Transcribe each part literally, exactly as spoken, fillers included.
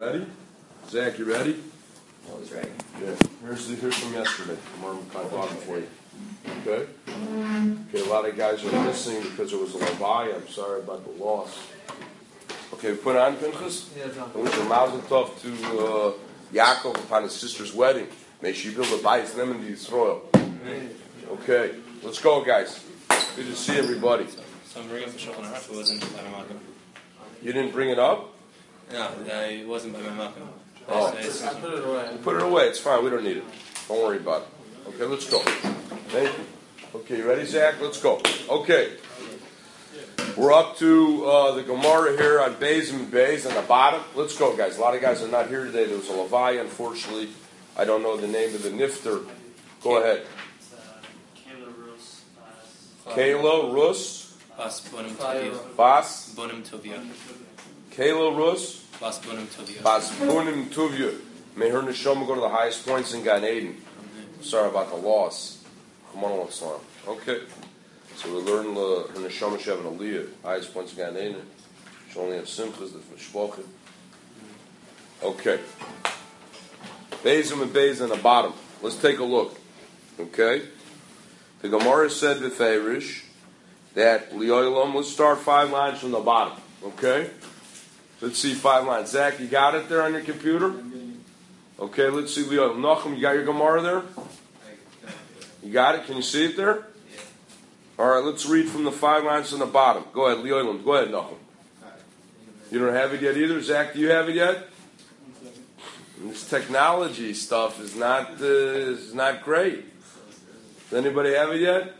Ready? Zach, you ready? I was ready. Yeah. Here's the, here's from yesterday. Tomorrow kind of bottom for you. Okay? Okay, a lot of guys are missing because it was a Levi. I'm sorry about the loss. Okay, we put on Pinchas? Yeah, John. And we should mazel tov to uh, Yaakov upon his sister's wedding. May she build a bias them in the Israel. Okay, let's go, guys. Good to see everybody. So I'm bringing up the Shulchan Aruch. It wasn't by my makom. You didn't bring it up? No, it wasn't by my makom. Oh. I put it away. Put it away. It's fine. We don't need it. Don't worry about it. Okay, let's go. Thank you. Okay, you ready, Zach? Let's go. Okay. We're up to uh, the Gemara here on Beis and Beis on the bottom. Let's go, guys. A lot of guys are not here today. There was a Levi, unfortunately. I don't know the name of the nifter. Go ahead. It's uh, Kayla Rus. Kayla Rus. Bas Bonim Tovia. Bas. Bonim Tovia. Kayla Rus. Bas Bonim Tovia. Bas Bunim Tuvia. May her neshama go to the highest points in Gan Eden. Sorry about the loss. Come on, let's learn. Okay. So we learn the her neshama should have an aliyah. Highest points in Gan Eden. She only have simchas, the mishpachim. Okay. Bezim and Bez on the bottom. Let's take a look. Okay? The Gemara said with Farish that Liolam, let's start five lines from the bottom. Okay? Let's see five lines. Zach, you got it there on your computer? Okay, let's see Liolam. Nachum, you got your Gemara there? You got it? Can you see it there? Alright, let's read from the five lines from the bottom. Go ahead, Liolam. Go ahead, Nachum. You don't have it yet either? Zach, do you have it yet? This technology stuff is not uh, is not great. Does anybody have it yet?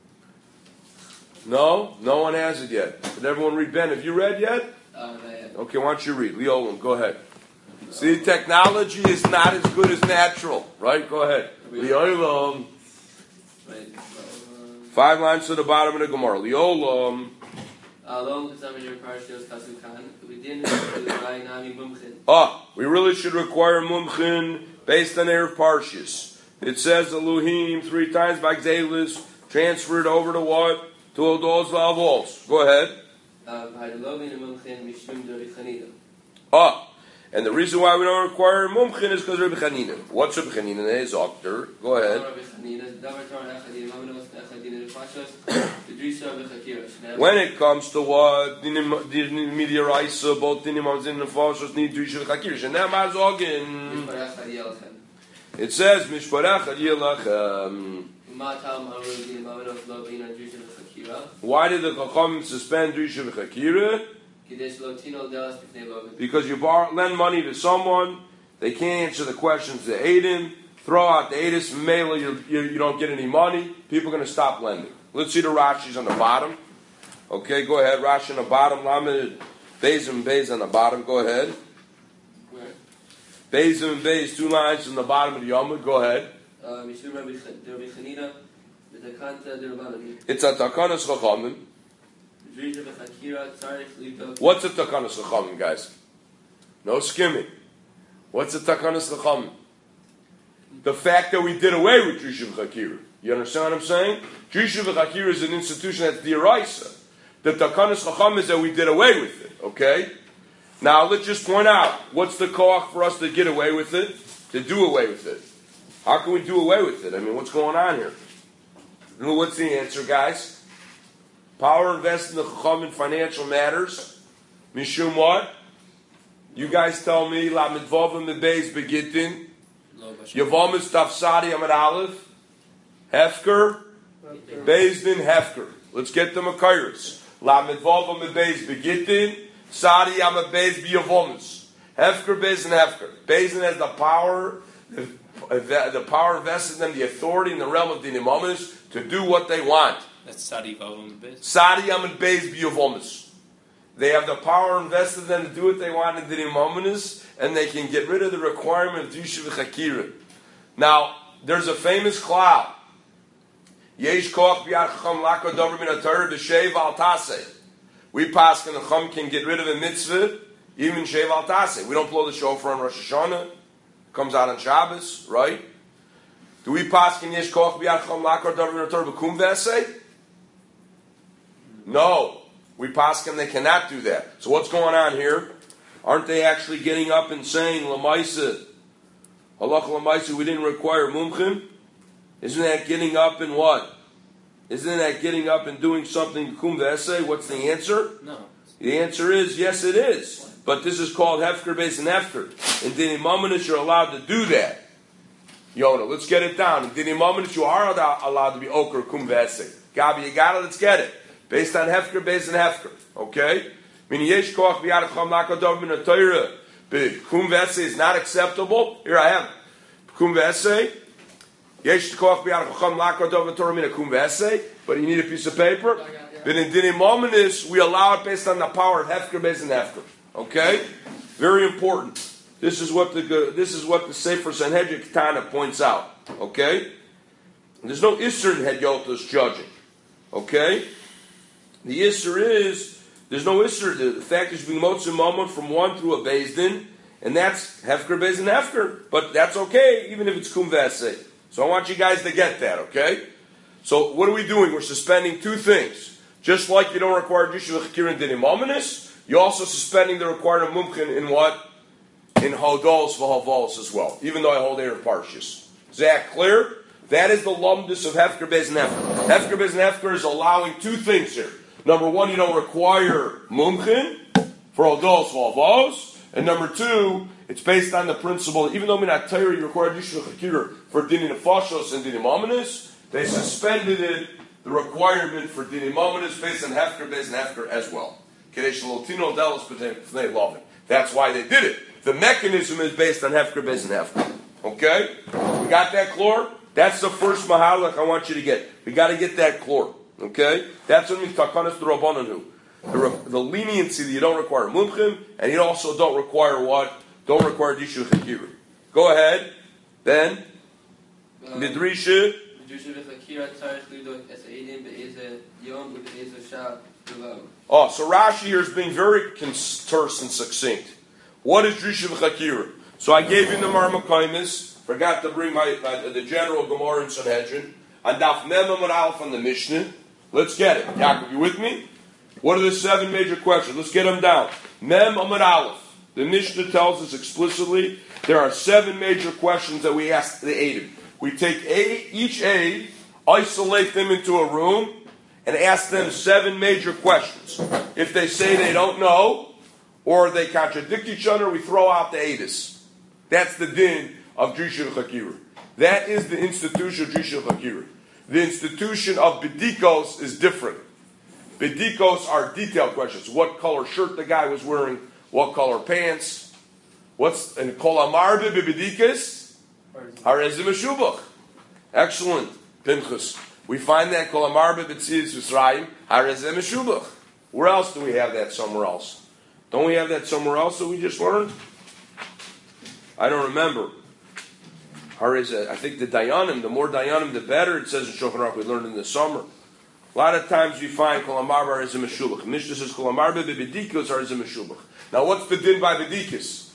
No? No one has it yet. Did everyone read? Ben, have you read yet? Uh, I Okay, why don't you read? Leolam, go ahead. See, technology is not as good as natural, right? Go ahead. Leolam. Five lines to the bottom of the Gemara. Leolam. Ah, we really should require mumchin based on Erev Parshas. It says Elohim three times by Xelis, transferred over to what? To Odos Vavos. Go ahead. Ah, and the reason why we don't require mumchin is because Rabbi Chanina. What's Rabbi Chanina? His doctor. Go ahead. When it comes to what dinim media raisa, both dinim and nefashos need drisha v'chakirish, and now mazogin. It says mishparach yilachem. Why did the chachamim suspend drisha v'chakira? Because you borrow, lend money to someone, they can't answer the questions to Aiden, throw out the Aedis, mail you, you, you don't get any money, people are going to stop lending. Let's see the Rashi's on the bottom. Okay, go ahead. Rashi on the bottom. Lamed, Beis and Beis on the bottom. Go ahead. Where? Beis and Beis, two lines on the bottom of the Yomud. Go ahead. It's a Takanas Chachamim. What's a Takanas Chachamim, guys? No skimming. What's a Takanas Chachamim? The fact that we did away with Drisha v'Chakira. You understand what I'm saying? Drisha v'Chakira is an institution that's d'oraisa. The Takanas Chacham is that we did away with it. Okay? Now let's just point out, what's the koach for us to get away with it? To do away with it. How can we do away with it? I mean, what's going on here? What's the answer, guys? Power invest in the Chacham in financial matters. Mishum what? You guys tell me, La Midvavim Mebeis Begitin. Yavamis Tafsadi Amad Aleph. Hefker. Bezdin Hefker. Let's get the Makairis. La Midvavim Mebeis Begitin. Sadi Amad Beis Biyavamis. Hefker, Bezdin Hefker. Bezdin has the power, the, the power vested in them, the authority in the realm of Dinimamis to do what they want. That's Sadi Vavim Beis. Sadi Amad Beis Biyavamis. They have the power invested in them to do what they want in the Dinimamis, and they can get rid of the requirement of Drisha v'Chakira. Now, there's a famous cloud. Yesh koach b'yad chacham lako dover min ha-Torah b'sheiv al taseh. We pass and the chacham can get rid of a mitzvah, even sheiv al taseh. We don't blow the shofar on Rosh Hashanah. It comes out on Shabbos, right? Do we pass and yesh koach b'yad chacham lako dover min ha-Torah b'kum v'eseh? No. We pass them, they cannot do that. So what's going on here? aren't they actually getting up and saying, Lamaisa, Halach Lamaisa, we didn't require mumchim? Isn't that getting up and what? Isn't that getting up and doing something kum v'esei? What's the answer? No. The answer is, yes it is. But this is called hefker beis and hefker. In Dini Mamonis, you're allowed to do that. Yona, let's get it down. In Dini Mamonis, you are allowed to be okra kum v'esei. Gabi, you got it, let's get it. Based on hefker beis and hefker. Okay? Meaning, yesh koach b'yad cham lakadov min ha-Torah. Kum v'esei is not acceptable. Here I am. Kum v'esei. Yesh koach b'yad cham lakadov min ha-Torah min ha-kum v'esei. But you need a piece of paper. But in Dini Mamonis, we allow it based on the power of hefker beis and hefker. Okay? Very important. This is what the this is what the Sefer Sanhedrin Ketana points out. Okay? There's no Isser in Hedyotas judging. Okay? The Isser is, there's no Isser. The fact is being Motzim Mamon from one through a Beis Din, and that's Hefker, Beis and Hefker. But that's okay, even if it's Kum V'aseh. So I want you guys to get that, okay? So what are we doing? We're suspending two things. Just like you don't require Jishuv Chakir and Dinim Ominous, you're also suspending the requirement of Mumkin in what? In Hodols V'Havolos as well, even though I hold Erev Parshas. Is that clear? That is the lumdus of Hefker, Beis and Hefker. Hefker, Beis and Hefker is allowing two things here. Number one, you don't require Mumkin for Hodols V'Havolos. And number two, it's based on the principle, even though Minat Torah you require Jishuv Chakir for Dinim Nefashos and Dinim Ominous, they suspended it, the requirement for Dinim Ominous based on Hefker, Beis and Hefker as well. That's why they did it. The mechanism is based on Hefker, Beis and Hefker. Okay? We got that chlor? That's the first mahalach I want you to get. We got to get that chlor. Okay? That's what means takanas d'Rabbananu. The, the leniency that you don't require mumchim, and you also don't require what? Don't require dishu chakira. Go ahead. Then, midrisha. Oh, so Rashi here is being very terse and succinct. What is Drisha v'chakira? So I gave you the Marmakaimis. Forgot to bring my, my the general Gemara and Sanhedrin. And Daf Mem Amud Aleph on the Mishnah. Let's get it. Yaakov, you with me? What are the seven major questions? Let's get them down. Mem Amud Aleph. The Mishnah tells us explicitly there are seven major questions that we ask the Eidim. We take a, each aid, isolate them into a room, and ask them seven major questions. If they say they don't know, or they contradict each other, we throw out the Aedis. That's the din of Drisha Chakira. That is the institution of Drisha Chakira. The institution of Bidikos is different. Bidikos are detailed questions. What color shirt the guy was wearing, what color pants, what's, and Kol Amar Bibidikas, Harezim Meshubach. Excellent, Pinchas. We find that Kol Amar Bibitzias Yisraim, Harezim Meshubach. Where else do we have that somewhere else? Don't we have that somewhere else that we just learned? I don't remember. I think the Dayanim, the more Dayanim, the better. It says in Shulchan Aruch we learned in the summer. A lot of times you find Kol Amar Harezim Meshubach. Mishnah says Kol Amar Bibidikos Harezim Meshubach. Now what's the din by Bidikos?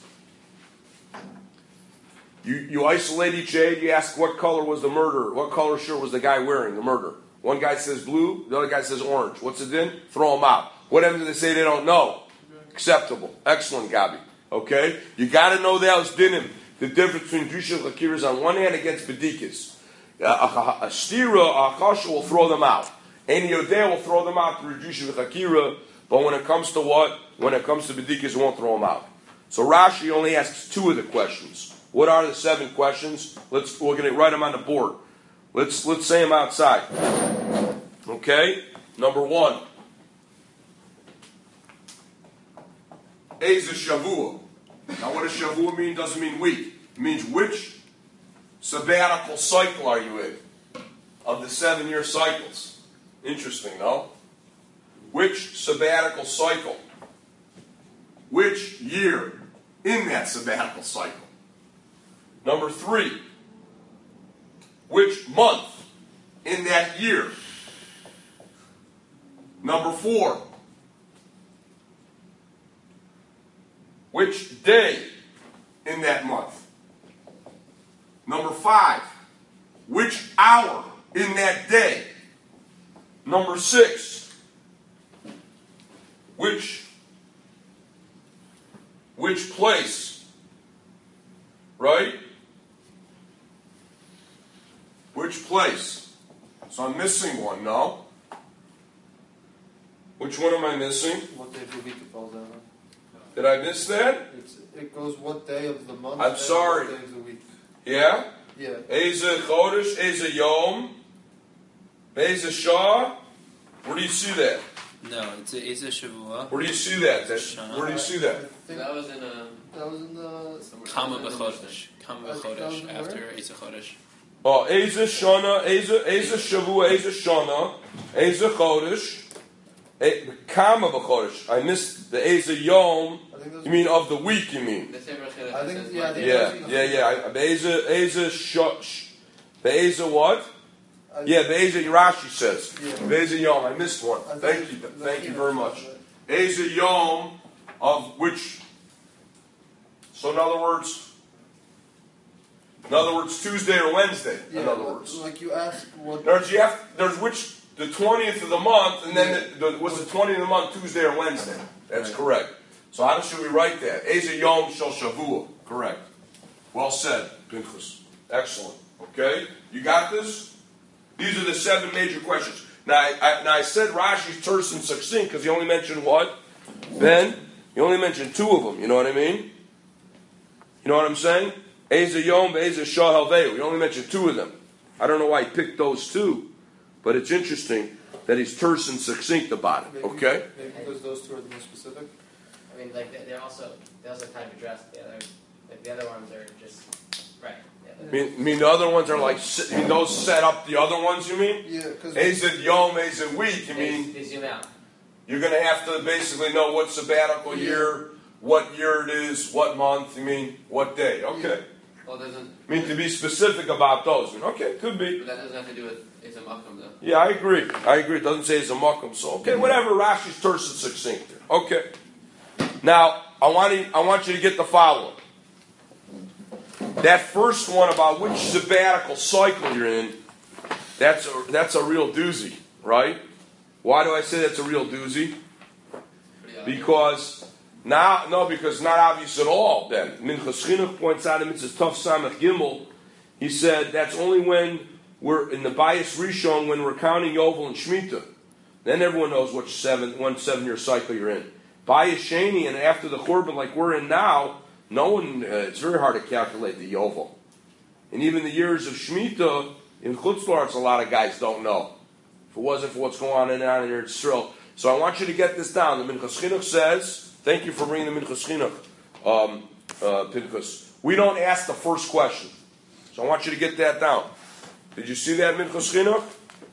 You, you isolate each aid, you ask what color was the murderer, what color shirt was the guy wearing, the murderer. One guy says blue, the other guy says orange. What's the din? Throw them out. Whatever they say they don't know. Acceptable. Excellent, Gabi. Okay? You got to know that was dinim. The difference between Drisha and Chakira is on one hand against Bedikas. A, a, a stira, a kasha will throw them out. Any Yodeh will throw them out through Drisha and Chakira, but when it comes to what? When it comes to Bedikas, it won't throw them out. So Rashi only asks two of the questions. What are the seven questions? Let's, we're going to write them on the board. Let's, let's say them outside. Okay? Number one. Eza Shavua. Now what does Shavua mean? Doesn't mean week. It means which sabbatical cycle are you in? Of the seven year cycles. Interesting, no? Which sabbatical cycle? Which year in that sabbatical cycle? Number three. Which month in that year? Number four. Which day in that month? Number five, which hour in that day? Number six, which which place? Right? Which place? So I'm missing one, no? Which one am I missing? What day of the week it falls out on? Did I miss that? It's, it goes what day of the month I'm and sorry. what day of the week. Yeah? Yeah. Eze Chodesh, Eze Yom, Eze Shah. Where do you see that? No, it's a, it's a Shavua. Where do you see that? That- Where do you see I that? think That was in a that was in the... somewhere. Kama in the b'chodesh. Kama That's b'chodesh. thousand After where? Eitz Chodesh. Oh, Eze Shana, Eze Eze Shavua, Eze Shana, Eze Chodesh, E- Kama b'Chodesh. I missed the Eze Yom. I think those You mean of the week? You mean? The same Rosh Hashanah I think- says yeah, I Monday. think- Yeah, yeah, yeah. I- Eze Eze Sh. Eze what? I- Yeah, Eze Rashi says. Yeah. Eze Yom. I missed one. I think Thank it's- you. no, Thank you yeah, very much. but- Eze Yom of which? So in other words, in other words, Tuesday or Wednesday. Yeah, in other like- words, Like you asked what... there's you have there's which the twentieth of the month, and then the, the, was the twentieth of the month Tuesday or Wednesday? That's Right. correct. So how should we write that? Eze Yom Shel Shavua. Correct. Well said, Pinchas. Excellent. Okay, you got this. These are the seven major questions. Now, I, I, now I said Rashi's terse and succinct because he only mentioned what? Ben? He only mentioned two of them. You know what I mean? You know what I'm saying? Eze Yom, Eze Shah Helveu. He only mentioned two of them. I don't know why he picked those two, but it's interesting that he's terse and succinct about it. Maybe- Okay? Maybe because those two are the most specific. I mean, like they- they're also they also kind of address the other like the other ones are just right. Yeah, I mean, I mean the other ones are like, se- I mean, those set up the other ones, you mean? Yeah, because... Eze Yom, Eze Week, you they, mean? they zoom out. You're going to have to basically know what sabbatical year, what year it is, what month, you mean, what day. Okay. Well, it doesn't. I mean, to be specific about those. I mean, okay, could be. But that doesn't have to do with it's a makam though. Yeah, I agree. I agree. It doesn't say it's a makam. So, okay, whatever. Rashi's terse and succinct there. Okay. Now, I want, to, I want you to get the following. That first one about which sabbatical cycle you're in, that's a, that's a real doozy, right? Why do I say that's a real doozy? Pretty obvious. Because now, no, because not obvious at all. Then Minchas Chinuch points out in Mitzvah Tov Samach Gimel, he said that's only when we're in the Bayis Rishon when we're counting Yovel and Shemitah. Then everyone knows which seven, one seven-year cycle you're in. Bayis Sheni and after the Churban like we're in now, no one. Uh, it's very hard to calculate the Yovel, and even the years of Shemitah in Chutz La'aretz, a lot of guys don't know. If it wasn't for what's going on in and here, it's Israel. So I want you to get this down. The Minchas Chinuch says, thank you for bringing the Minchas Chinuch, um, uh, Pinchas. We don't ask the first question. So I want you to get that down. Did you see that, Minchas Chinuch?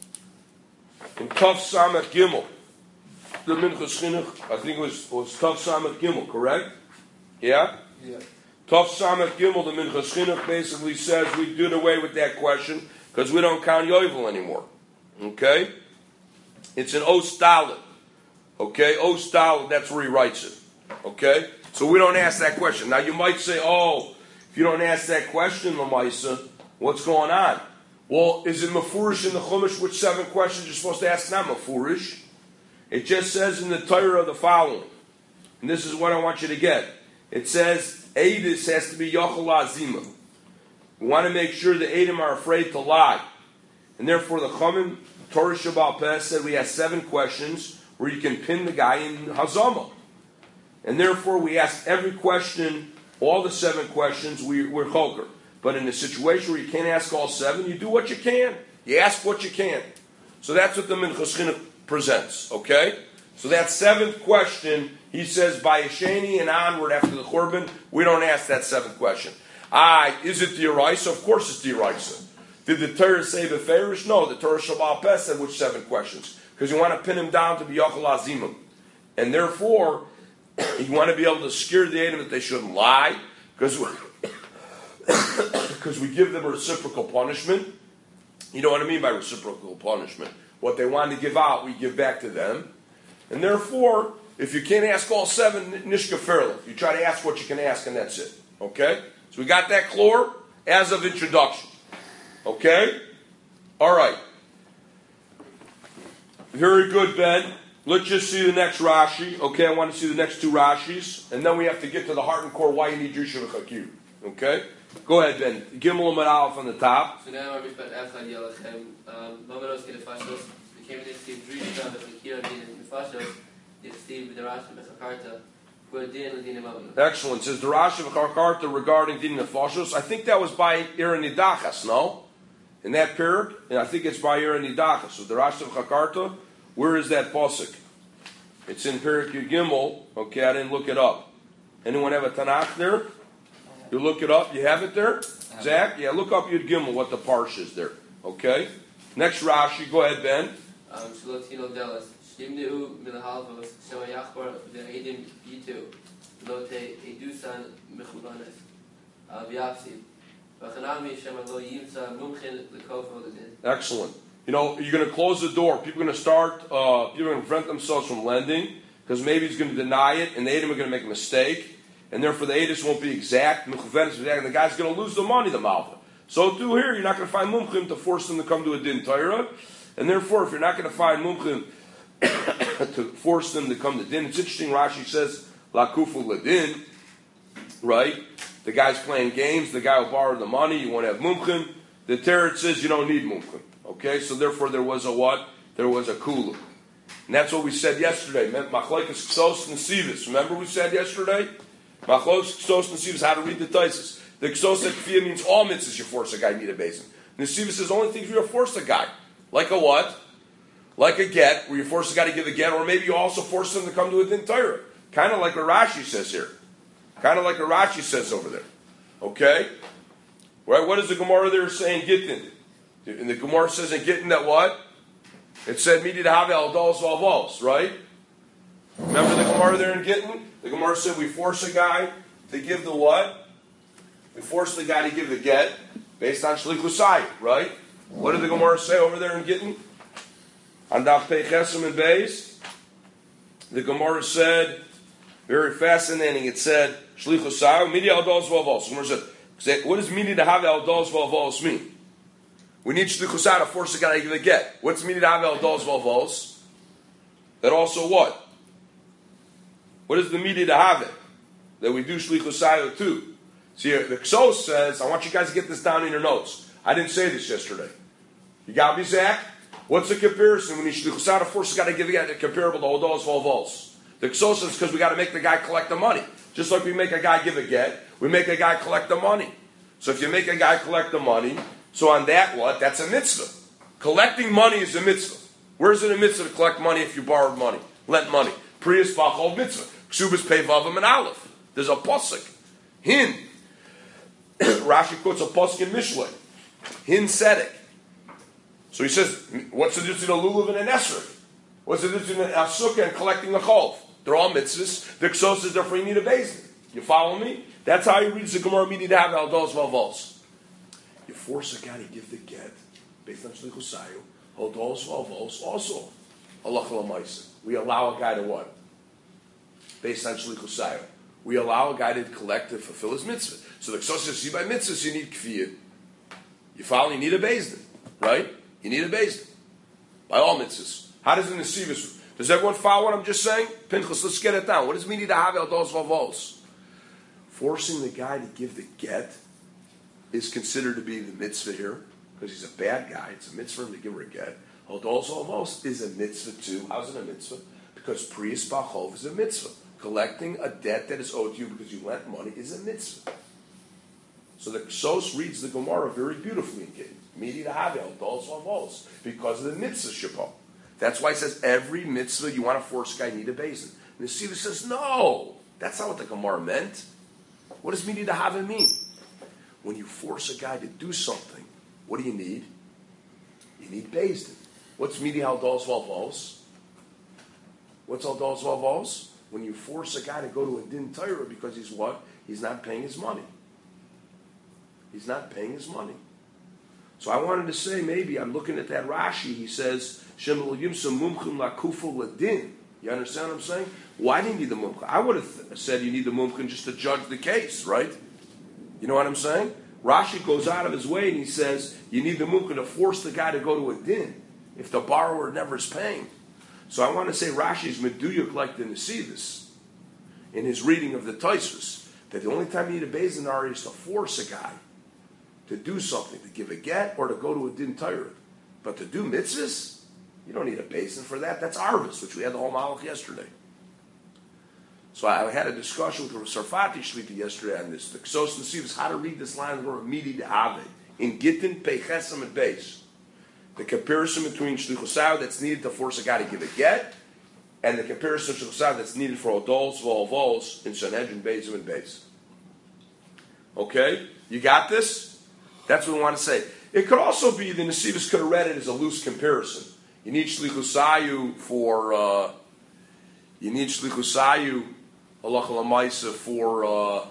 In Tov Samach Gimel. The Minchas Chinuch, I think it was, was Tov Samach Gimel, correct? Yeah? Yeah. Tov Samach Gimel, the Minchas Chinuch basically says we did away with that question because we don't count Yovel anymore. Okay? It's an Ostalid. Okay? Ostalid, that's where he writes it. Okay? So we don't ask that question. Now you might say, oh, if you don't ask that question, Lamaisa, what's going on? Well, is it Mefurish in the Chumash which seven questions you're supposed to ask? Not Mefurish. It just says in the Torah the following. And this is what I want you to get. It says, Eidus has to be Yochel Azima. We want to make sure the Eidim are afraid to lie. And therefore the Chachamim, Torah Shabbal Peh said we have seven questions where you can pin the guy in Hazama. And therefore we ask every question, all the seven questions, we, we're choker. But in a situation where you can't ask all seven, you do what you can. You ask what you can. So that's what the Minchas Chinuch presents, okay? So that seventh question, he says, by Yesheni and onward after the Churban, we don't ask that seventh question. Ah, is it the Eraisa? Of course it's the Eraisa. Did the Torah say Beferish? No, the Torah Shabbal Peh said which seven questions. Because you want to pin him down to be Yochel Azimim. And therefore, you want to be able to scare the Adam that they shouldn't lie, because because we give them a reciprocal punishment. You know what I mean by reciprocal punishment? What they want to give out, we give back to them. And therefore, if you can't ask all seven, Nishka Fairly. You try to ask what you can ask, and that's it. Okay? So we got that chlor as of introduction. Okay? All right. Very good, Ben. let's just see the next Rashi. Okay, I want to see the next two Rashis, and then we have to get to the heart and core why you need Yusha v'Chakir. Okay, go ahead, Ben. Gimel and Aleph on the top. So now I'm Mishpat Echad Yalachem. Mamanos get a fashos. We came to Steve Drusha v'Chakir din Mefashos. Did Steve B'Darash v'Chakarta. Who din and din Mamanos. Excellent. Says the Rashi v'Chakarta regarding din Nefashos. I think that was by Aaron Nidachas. No, in that period, and I think it's by Aaron Nidachas. So the Rashi v'Chakarta. Where is that pasuk? It's in Perek Yud Gimel. Okay, I didn't look it up. Anyone have a Tanakh there? You look it up. You have it there, Zach? Yeah, look up Yud Gimel. What the parsha is there? Okay. Next Rashi. Go ahead, Ben. Shalotino Delas. Shimneu Milahalvos. Shema Yachbar Ve'edim Yitu. Lote Edusan Mechulanes. V'Yapsi. V'Chanami Shema Lo Yimsa Mumchin L'Kofo L'Din. Excellent. You know, you're going to close the door. People are going to start, uh, people are going to prevent themselves from lending because maybe he's going to deny it and the Edom are going to make a mistake. And therefore the Edom won't be exact. And the guy's going to lose the money, the Malva. So too here, you're not going to find Mumchim to force them to come to a Din Torah. And therefore, if you're not going to find Mumchim to force them to come to Din, it's interesting, Rashi says, La Kufu Ladin, right? The guy's playing games, the guy will borrow the money, you want to have Mumchim. The Teretz says you don't need Mumchim. Okay, so therefore there was a what? There was a kula. And that's what we said yesterday. Machlokes Ksos Nesivis. Remember we said yesterday? Machlokes Ksos Nesivis, how to read the Taisus. The Ksos Kfiyah means all mitzvahs you force a guy to need a basin. Nesivis says only things where you force a guy. Like a what? Like a get, where you force a guy to give a get, or maybe you also force him to come to a Din Torah. Kind of like what Rashi says here. Kind of like what Rashi says over there. Okay? Right? What is the Gemara there saying? Gittin. And the Gemara says in Gittin that what? It said, Midi to have al dos valvos, right? Remember the Gemara there in Gittin? The Gemara said we force a guy to give the what? We force the guy to give the get based on Shlichusai, right? What did the Gemara say over there in Gittin? On Daf Pei Chesem and Beis, the Gemara said, very fascinating, it said, Shlichusai, Midi al dos valvos. The Gemara said, what does Midi to have al dos valvos mean? We need shlichusah to force the guy to give a get. What's meaning to have el dos valvos? That also what? What is the meaning to have it? That we do shlichusah too. See, the Ksos says, I want you guys to get this down in your notes. I didn't say this yesterday. You got me, Zach? What's the comparison when you shlichusah to force the guy to give a get comparable to el dos valvos? The Ksos says because we got to make the guy collect the money. Just like we make a guy give a get, we make a guy collect the money. So if you make a guy collect the money, so on that what? That's a mitzvah. Collecting money is a mitzvah. Where is it a mitzvah to collect money if you borrowed money? Lent money. Priyas bachol mitzvah. Ksubas pei vavim and aleph. There's a pasuk. Hin. Rashi quotes a pasuk in Mishlei. Hin sedek. So he says, what's the difference between a lulav and an esrog? What's the difference between a sukkah and collecting a chol? They're all mitzvahs. The Ksos says therefore you need a basin. You follow me? That's how he reads the Gemara Midi Dav al dos valvos. You force a guy to give the get based on shlichusayu, hodos valvos also. Halacha l'maisa. We allow a guy to what? Based on shlichusayu. We allow a guy to collect to fulfill his mitzvah. So the Ksos says, see by mitzvahs you need kfiyah. You follow? You need a bezdin, right? You need a bezdin. By all mitzvahs. How does the nesivus? Does everyone follow what I'm just saying? Pinchas, let's get it down. What does it mean to have hodos valvos? Forcing the guy to give the get is considered to be the mitzvah here, because he's a bad guy. It's a mitzvah for him to give her a get. Hodos almost is a mitzvah too. How's it a mitzvah? Because priyas bachov is a mitzvah. Collecting a debt that is owed to you because you lent money is a mitzvah. So the Ksos reads the Gemara very beautifully in Gittin. Midi to have hodos almost because of the mitzvah shapah. That's why it says every mitzvah you want to force a guy need a basin. And the Siva says no, that's not what the Gemara meant. What does midi to have it mean? When you force a guy to do something, what do you need? You need Bezdin. What's midi haldos valvos? What's haldos valvos? When you force a guy to go to a din Torah because he's what? He's not paying his money. He's not paying his money. So I wanted to say, maybe, I'm looking at that Rashi, he says, Shem yimsa mumchim lakufu ladin. You understand what I'm saying? Why do you need the mumchim? I would have th- said you need the mumchim just to judge the case, right? You know what I'm saying? Rashi goes out of his way and he says you need the mumchim to force the guy to go to a din if the borrower never is paying. So I want to say Rashi's meduyuk like the Nesivos in his reading of the Tosfos, that the only time you need a Beis Din Ari is to force a guy to do something, to give a get or to go to a din Torah. But to do mitzvahs, you don't need a Beis Din for that. That's Arvis, which we had the whole malach yesterday. So I had a discussion with Sarfati Shlita yesterday on this. The Ksos Nesivos, how to read this line of Midi de Ave in Gittin Peichesam and Beis. The comparison between Shlichusav that's needed to force a guy to give a get, and the comparison of Shlichusav that's needed for Odols, Volvos, in Sanhedrin, Beis and Beis. Okay? You got this? That's what we want to say. It could also be, the Nesivos could have read it as a loose comparison. You need Shlichusayu for, uh, you need Shlichusayu, Halacha L'maisa, for, uh,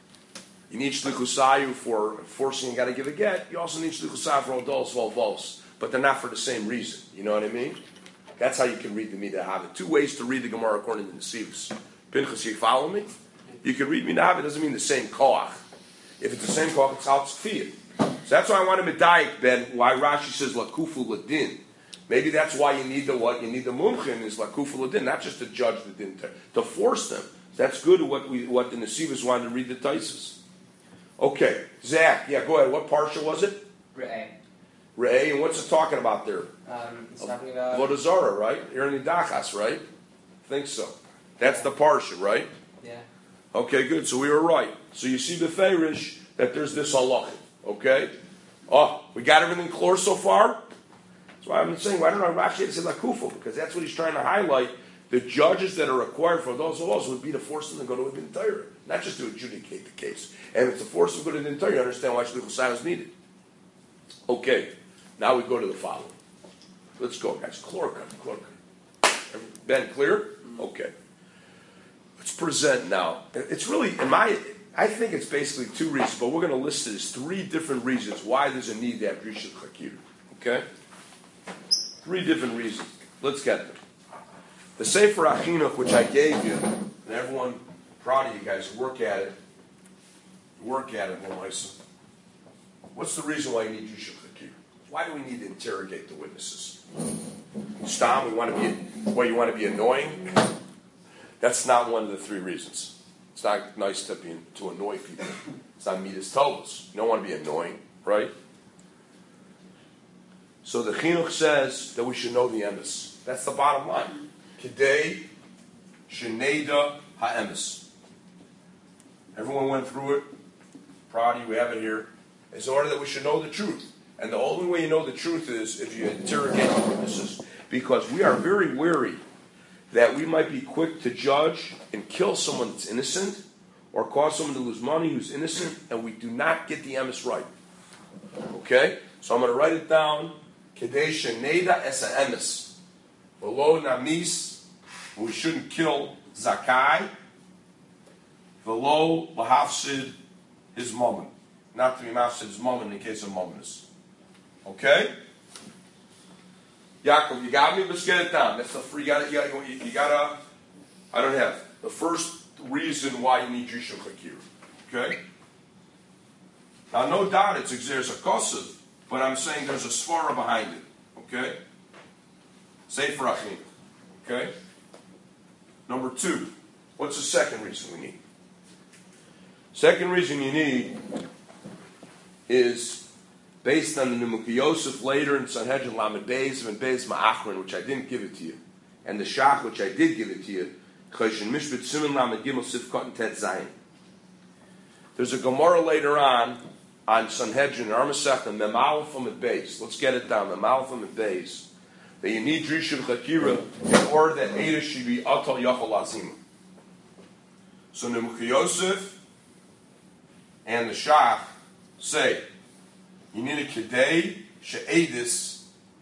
you need Shlichusayu for forcing a guy to give a get. You also need Shlichusayu for Odols, Volvos. But they're not for the same reason. You know what I mean? That's how you can read the Midah Havit. Two ways to read the Gemara according to the Nesivos. Pinchas, you follow me? You can read Midah Havit. It doesn't mean the same koach. If it's the same koach, it's how it's fiyah. So that's why I want to medayik, Ben, why Rashi says lakufu ladin. Maybe that's why you need the what? You need the mumchin is lakufu ladin, not just to judge the din, to, to force them. That's good what we what the Nesivos wanted to read the Tosfos. Okay, Zach, yeah, go ahead. What parsha was it? Re'eh. Re'eh, and what's it talking about there? Um, it's talking about. Avodah Zarah, right? You're in the Dachas, right? I think so. That's the parsha, right? Yeah. Okay, good. So we were right. So you see the Feirish that there's this halacha. Okay? Oh, we got everything clear so far? That's why I've been saying, why don't I Rashi say Lakufa? Because that's what he's trying to highlight. The judges that are required for those laws would be to force them to go to a din Torah, not just to adjudicate the case. And if it's to force them to go to a din Torah, you understand why Shlichus Sayah is needed. Okay, now we go to the following. Let's go, guys. Chlorka, chlorka. Ben, clear? Okay. Let's present now. It's really, in my, I think it's basically two reasons, but we're going to list it as three different reasons why there's a need to have Rishon Chakir. Okay? Three different reasons. Let's get them. The Sefer Achinuch, which I gave you, and everyone, proud of you guys, work at it. Work at it, Melissa. What's the reason why you need Rishon Chakir? Why do we need to interrogate the witnesses? Stam, we want to be, well, you want to be annoying? That's not one of the three reasons. It's not nice to be to annoy people. It's not midas tovos. You don't want to be annoying, right? So the chinuch says that we should know the emes. That's the bottom line. Kedei sheneda ha'emes. Everyone went through it. Proud of you, we have it here. It's in order that we should know the truth. And the only way you know the truth is if you interrogate the witnesses. Because we are very wary that we might be quick to judge and kill someone that's innocent or cause someone to lose money who's innocent, and we do not get the emes right. Okay? So I'm going to write it down. Kedei sheneda es ha'emes. V'lo namis, we shouldn't kill zakai. V'lo lahafsid his moment. Not to be mafsid his moment in case of momentness. Okay? Yaakov, you got me? Let's get it down. That's the free. You got you got you gotta. I don't have the first reason why you need Rishon Chakir. Okay. Now, no doubt it's there's a kosev, but I'm saying there's a svara behind it. Okay. Sefer Achim. Okay. Number two. What's the second reason we need? Second reason you need is based on the Nimukei Yosef later in Sanhedrin Lamed Beis and Beis Ma'achron, which I didn't give it to you, and the Shach, which I did give it to you, Choshen Mishpat Siman Lamed Gimel Sifkot and Tet Zayin. There's a Gemara later on on Sanhedrin, Ar Masechta, Mem Aleph Amud Beis. Let's get it down. Mem Aleph Amud Beis. That you need Rishon Chakira in order that Eida should be Atal Yachol Azim. So Nimukei Yosef and the Shach say, you need a kedei she'edis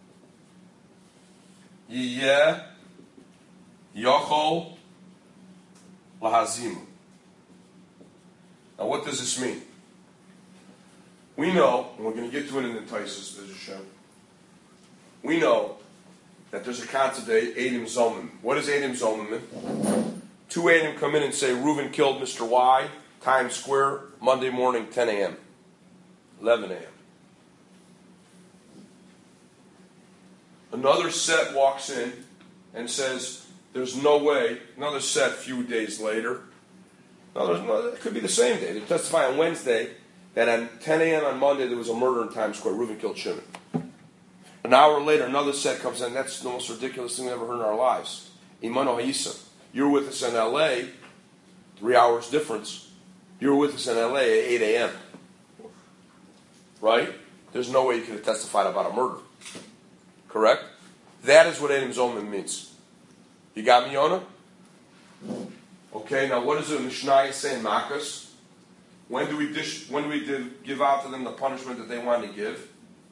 yiyeh yachol lahazimu. Now, what does this mean? We know, and we're going to get to it in the Tosfos, there's a show. We know that there's a concept of Eidim Zomim. What is Eidim Zomim? Two Eidim come in and say, Reuven killed Mister Y, Times Square, Monday morning, ten a.m., eleven a.m. Another set walks in and says there's no way, another set a few days later, no, there's no, it could be the same day. They testify on Wednesday that at ten a.m. on Monday there was a murder in Times Square. Reuven killed Shimon. An hour later, another set comes in. That's the most ridiculous thing we've ever heard in our lives. Imano Haisa. You were with us in L A, three hours difference. You were with us in L A at eight a.m. Right? There's no way you could have testified about a murder. Correct? That is what Eidim Zoman means. You got me, Yonah? Okay, now what does the Mishnah say in Makkas? When do we dish, when do we did, give out to them the punishment that they wanted to give?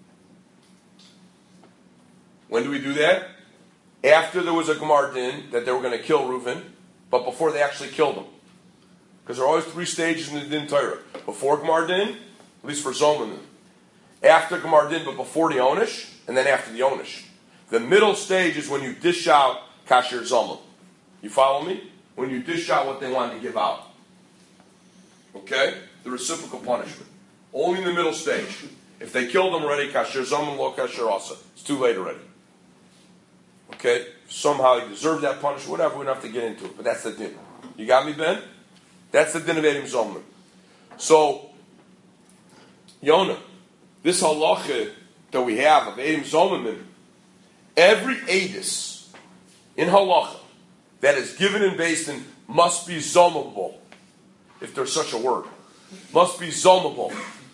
When do we do that? After there was a Gemar Din that they were going to kill Reuven, but before they actually killed him. Because there are always three stages in the Din Torah. Before Gemar Din, at least for Zoman. After Gemar Din, but before the Onish, and then after the Onish. The middle stage is when you dish out Kasher Zoman. You follow me? When you dish out what they wanted to give out. Okay? The reciprocal punishment. Only in the middle stage. If they killed them already, Kasher Zoman, Lo Kasher Asa. It's too late already. Okay? Somehow you deserve that punishment, whatever, we don't have to get into it. But that's the din. You got me, Ben? That's the din of Eidim Zoman. So, Yonah, this halacha that we have of Eidim Zoman, every edus in halacha that is given and based in must be zomable, if there's such a word. Must be zomable.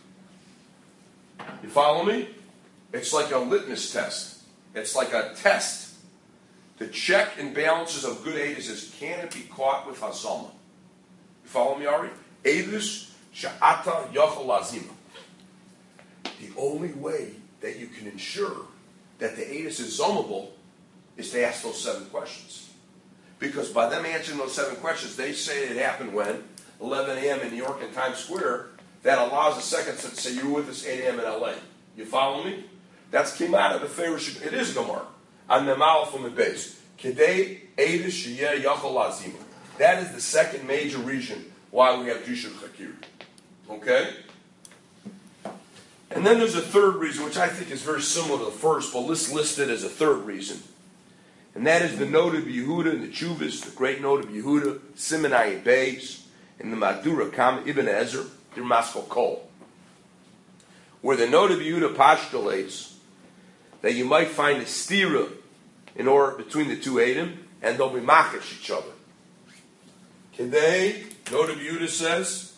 You follow me? It's like a litmus test. It's like a test. The check and balances of good edus is, can it be caught with hazama? You follow me, Ari? Edus sha'ata yachol lazima. The only way that you can ensure that the edus is zomable is to ask those seven questions. Because by them answering those seven questions, they say it happened when? eleven a.m. in New York in Times Square. That allows the second set to say, you were with us eight a.m. in L A. You follow me? That's came out of the Pharaoh. It is Gemara. On the mouth from the base. Kedei Eidish Sheyeh Yachol Lazima. That is the second major reason why we have Yishuv Chakir. Okay? And then there's a third reason, which I think is very similar to the first, but let's list it as a third reason. And that is the note of Yehuda and the Chuvas, the great note of Yehuda, Simonai Beis, and the Madura Kam Ibn Ezer, the Maskal Kol. Where the note of Yehuda postulates that you might find a stira in order between the two Eidim, and they'll be machish each other. Kedei, note of Yehuda says,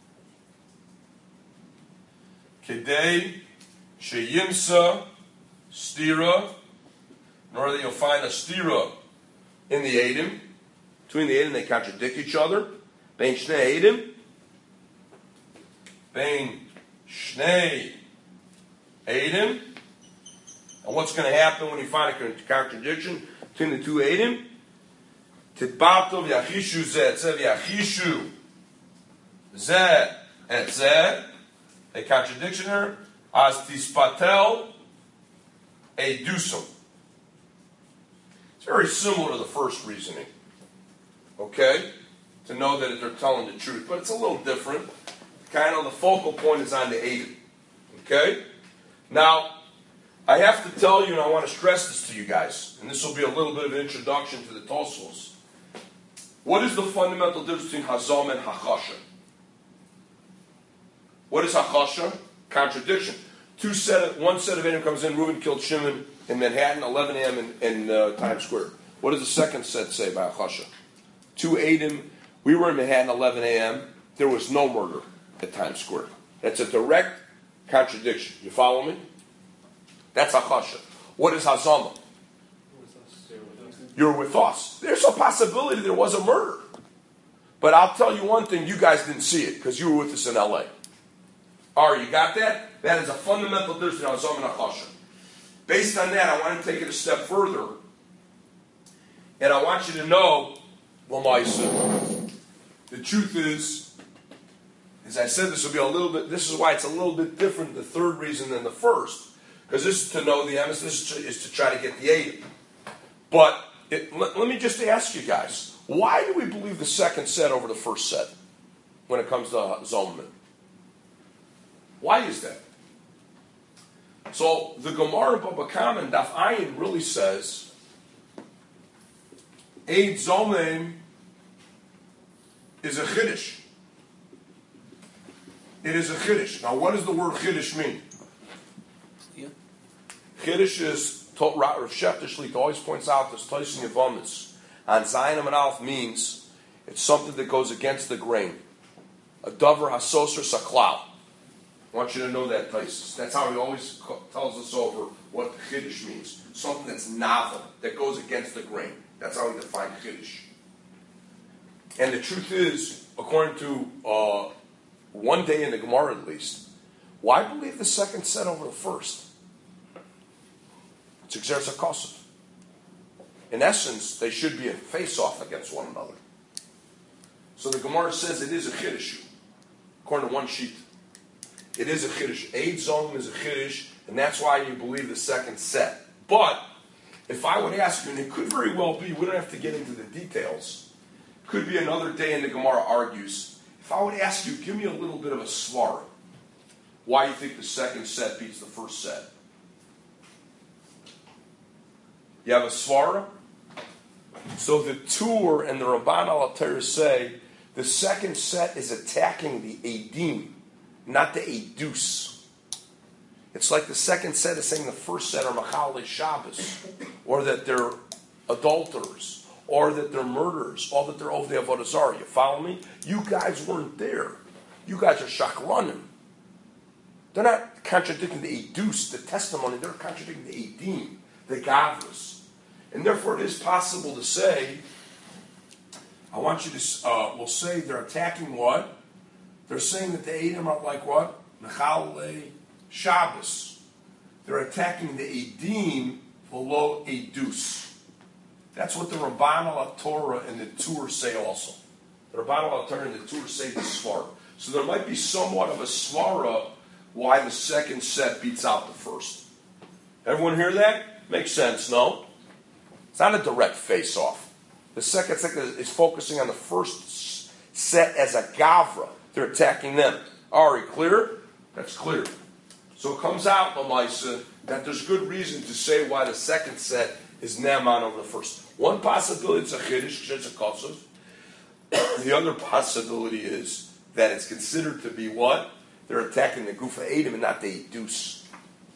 Kedei sheyimsa stira, in order that you'll find a stira in the Eidim. Between the Eidim, they contradict each other. Bein shnei Eidim, Bein shnei Eidim. And what's going to happen when you find a contradiction between the two Eidim? Titbatov yachishu zeh, tzev yachishu zeh et zeh. A contradiction here. As tispatel edusum. It's very similar to the first reasoning. Okay? To know that they're telling the truth. But it's a little different. Kind of the focal point is on the Eidim. Okay? Now, I have to tell you, and I want to stress this to you guys, and this will be a little bit of an introduction to the Tosfos. What is the fundamental difference between Hazam and Hachasha? What is Hachasha? Contradiction. Two set of, one set of Eidim comes in, Reuven killed Shimon in Manhattan, eleven a.m. in, in uh, Times Square. What does the second set say by Hachasha? Two Eidim, we were in Manhattan, eleven a.m., there was no murder at Times Square. That's a direct contradiction. You follow me? That's Hachasha. What is Hazama? You're with us. There's a possibility there was a murder. But I'll tell you one thing, you guys didn't see it because you were with us in L A. All right, you got that? That is a fundamental difference between Hazama and Hachasha. Based on that, I want to take it a step further. And I want you to know, well, Maisa, the truth is, as I said, this will be a little bit, this is why it's a little bit different, the third reason than the first. Because this is to know the emes, this is to, is to try to get the Eidim. But it, let, let me just ask you guys, why do we believe the second set over the first set when it comes to Zolman? Why is that? So the Gemara in Baba Kama and Daf Ayin really says Eid Zomim is a Chiddush. It is a Chiddush. Now, what does the word Chiddush mean? Yeah. Chiddush is, Rav Shefter Shlit always points out this Tosin Yevomis on Zayin and Aleph means it's something that goes against the grain. A Dover Hasoser Saklau. I want you to know that, Taisus. That's how he always tells us over what Chiddush means. Something that's novel, that goes against the grain. That's how he defines Chiddush. And the truth is, according to uh, one day in the Gemara at least, why believe the second set over the first? It's Exerzah Kosov. In essence, they should be a face-off against one another. So the Gemara says it is a Chiddush, according to one sheet. It is a Chiddush. Eid Zomim is a Chiddush, and that's why you believe the second set. But, if I would ask you, and it could very well be, we don't have to get into the details, could be another day in the Gemara argues, if I would ask you, give me a little bit of a svara, why you think the second set beats the first set. You have a svara? So the Tur and the Ramban al-Torah say, the second set is attacking the Eidim, not the Eidus. It's like the second set is saying the first set are Machal Shabbos, or that they're adulterers, or that they're murderers, or that they're Ovdei Avodah Zarah. You follow me? You guys weren't there. You guys are shakranim. They're not contradicting the Eidus, the testimony. They're contradicting the Eidim, the Gavras. And therefore it is possible to say, I want you to, uh, we'll say they're attacking what? They're saying that the Eidim are like what? Mechal Shabbos. They're attacking the Eidim below Eidus. That's what the Ramban al-Torah and the Tur say also. The Ramban al-Torah and the Tur say the Svara. So there might be somewhat of a Svara why the second set beats out the first. Everyone hear that? Makes sense, no? It's not a direct face-off. The second set is focusing on the first set as a Gavra. They're attacking them. Ari, clear? That's clear. So it comes out, Lamaisa, that there's good reason to say why the second set is Naaman over the first. One possibility is a Chiddush, it's a Kosov. The other possibility is that it's considered to be what? They're attacking the Gufa Eidim and not the Eidus.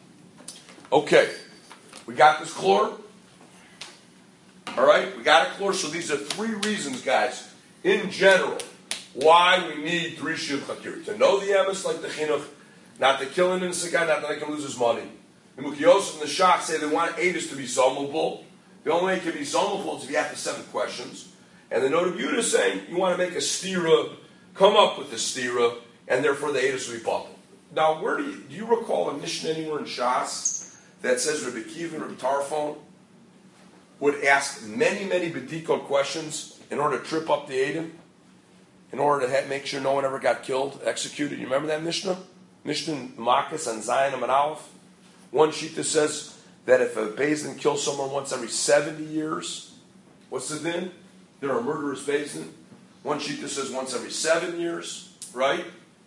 Okay. We got this clear? Alright? We got it clear. So these are three reasons, guys, in general, why we need three Shiv Chakir. To know the emes like the Chinuch, not to kill an innocent guy, not to make him lose his money. The Mukiyos and the Shach say they want Eidus to be solvable. The only way it can be solvable is if you have the seven questions. And the Note of Yudah is saying you want to make a stira, come up with a stira, and therefore the Eidus will be bottled. Now, where do you, do you recall a Mishnah anywhere in Shas that says Rabbi Kiva and Rabbi Tarfon would ask many, many B'dikot questions in order to trip up the Eidim? In order to have, make sure no one ever got killed, executed. You remember that Mishnah? Mishnah Makkos and Zion and Aleph. One sheet that says that if a Bezdin kills someone once every seventy years, what's the din? They're a murderous Bezdin. One sheet that says once every seven years, right?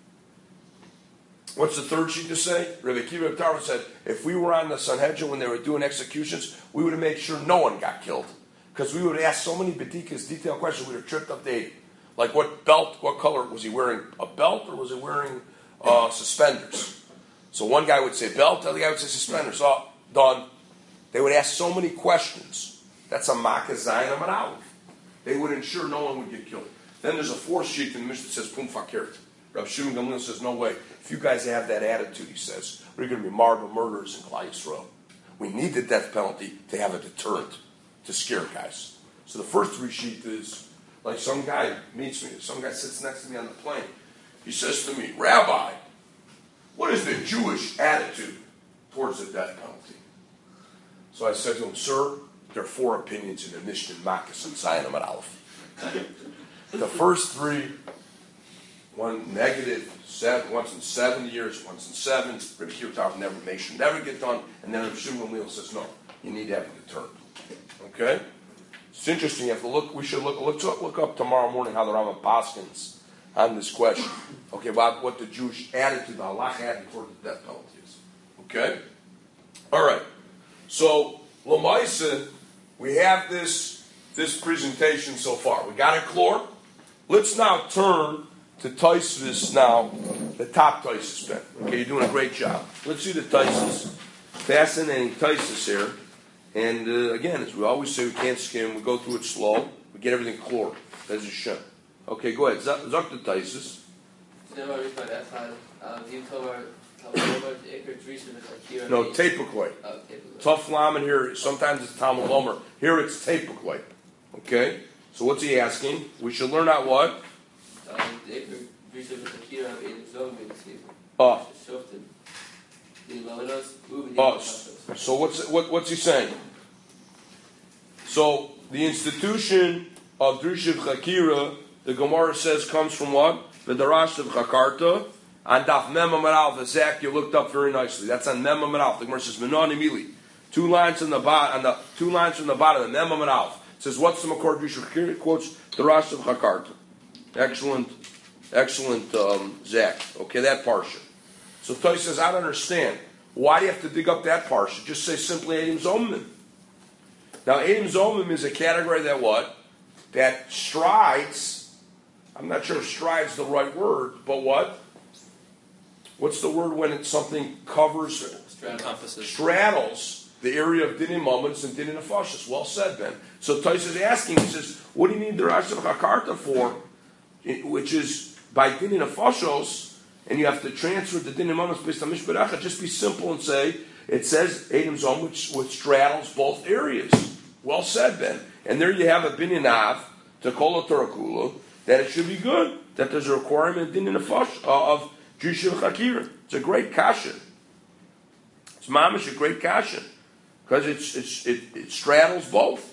What's the third sheet to say? Rabbi Kiva Tarfon said, if we were on the Sanhedrin when they were doing executions, we would have made sure no one got killed. Because we would have asked so many B'dikas, detailed questions, we would have tripped up the Eidim. Like what belt, what color, was he wearing a belt or was he wearing uh, suspenders? So one guy would say belt, the other guy would say suspenders. Oh, done. They would ask so many questions. That's a Makkah Zion and Aleph. They would ensure no one would get killed. Then there's a fourth sheet in the Mishnah that says Pum Fakirt. Rav Shimon Gamliel says, no way. If you guys have that attitude, he says, we're going to be marble murderers in Klal Yisrael. We need the death penalty to have a deterrent to scare guys. So the first three sheet is, like some guy meets me, some guy sits next to me on the plane. He says to me, Rabbi, what is the Jewish attitude towards the death penalty? So I said to him, sir, there are four opinions in the Mishnah, Makkos, and Zion and Aleph. The first three, one negative, seven, once in seven years, once in seven. Rabbi Kiva never makes sure never get done, and then Rabbi Shimon Gamliel says, no, you need to have a deterrent. Okay? It's interesting. You have to look. We should look. Let's look up tomorrow morning how the Rambam paskins on this question. Okay, about what the Jewish attitude, the halacha attitude toward the death penalty is. Okay. All right. So Lamaisa, we have this this presentation so far. We got it clear? Let's now turn to Tosfos now, the top Tosfos Ben. Okay, you're doing a great job. Let's see the Tosfos. Fascinating Tosfos here. And uh, again, as we always say, we can't skim. We go through it slow. We get everything clear. That's a shem. Okay, go ahead. Zok the Tosfos. No, Tepuklay. Tough lamin here. Sometimes it's Talmud Lomer. Here it's Tepuklay. Okay? So what's he asking? We should learn out what? Oh. Oh. So what's what, what's he saying? So the institution of Drusha Chakira, the Gemara says, comes from what? The Darash of Chakarta. On Daf Mem Amar Aleph, Zach, you looked up very nicely. That's on Mem Amar Aleph. The Gemara says, Menoni Mili. Two lines on the bottom, on the two lines from the bottom of Mem Amar Aleph. It says, what's the Makor Drusha Chakira? It quotes the Rash of Chakarta. Excellent, excellent, um, Zach. Okay, that parsha. So Toy says, I don't understand. Why do you have to dig up that parsha? Just say simply Eidim Zomim. Now, Eidim Zomim is a category that what? That strides, I'm not sure if strides the right word, but what? What's the word when it's something covers, Encompasses. straddles the area of Dinin Moments and Dinin Nefashos? Well said, Ben. So Tais is asking, he says, what do you need the Rash of Chakarta for? Which is by Dinin Nefashos, and you have to transfer the Dinin Moments based on Mishberecha. Just be simple and say, it says Eidim Zom, which, which straddles both areas. Well said, Ben. And there you have a Binyan Av, to Kol Torakula, that it should be good, that there's a requirement in the Nefash uh, of Drusha Chakira. It's a great kasha. It's mamish a great kasha because it's it's it, it straddles both.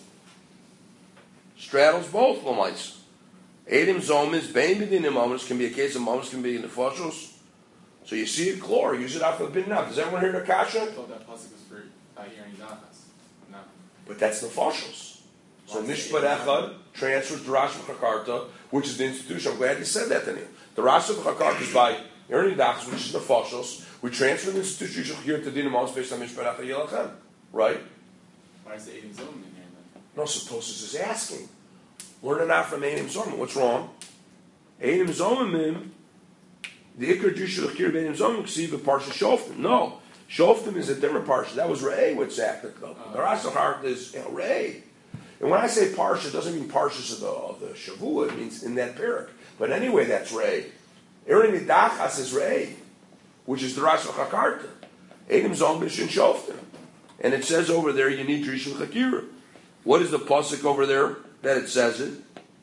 Straddles both lamais. Eidim Zomis, Bein B'dinim Mamas can be a case of Mamas can be in the Nefashos. So you see it clear. Use it out for the bin now. Does everyone hear the kasha? I thought that pasuk was for uh, hearing Dachas. No. But that's the Nefashos. So Mishpat Echad transfers the Rash of Chakarta, which is the institution. I'm glad you said that, Daniel. The Rash of Chakarta is by Ernie Dachs, which is the Nefashos. We transfer the institution here to Dinah Mons based on Mishpat Echad Yelachem. Right? Why is the Eidim Zom in here then? No, so Tosis is asking. Learn it out from Eidim Zomim. What's wrong? Eidim Zomim, the Iker Drusha L'Chir Eidim Zomim, Ksiv the Parsha Shoftim. No. Shoftim is a different Parsha. That was Re'eh with Zach. The Rash of Chakarta is you know, Re'eh. And when I say Parsha, it doesn't mean Parshas of the, of the Shavua. It means in that parak. But anyway, that's Re'eh. Erin Nidachas is Re'eh, which is the Rash of Chakarta. Eidim Zom B'Shin Shoftim. And it says over there, you need Drusha L'Chakira. What is the pasuk over there that it says it? It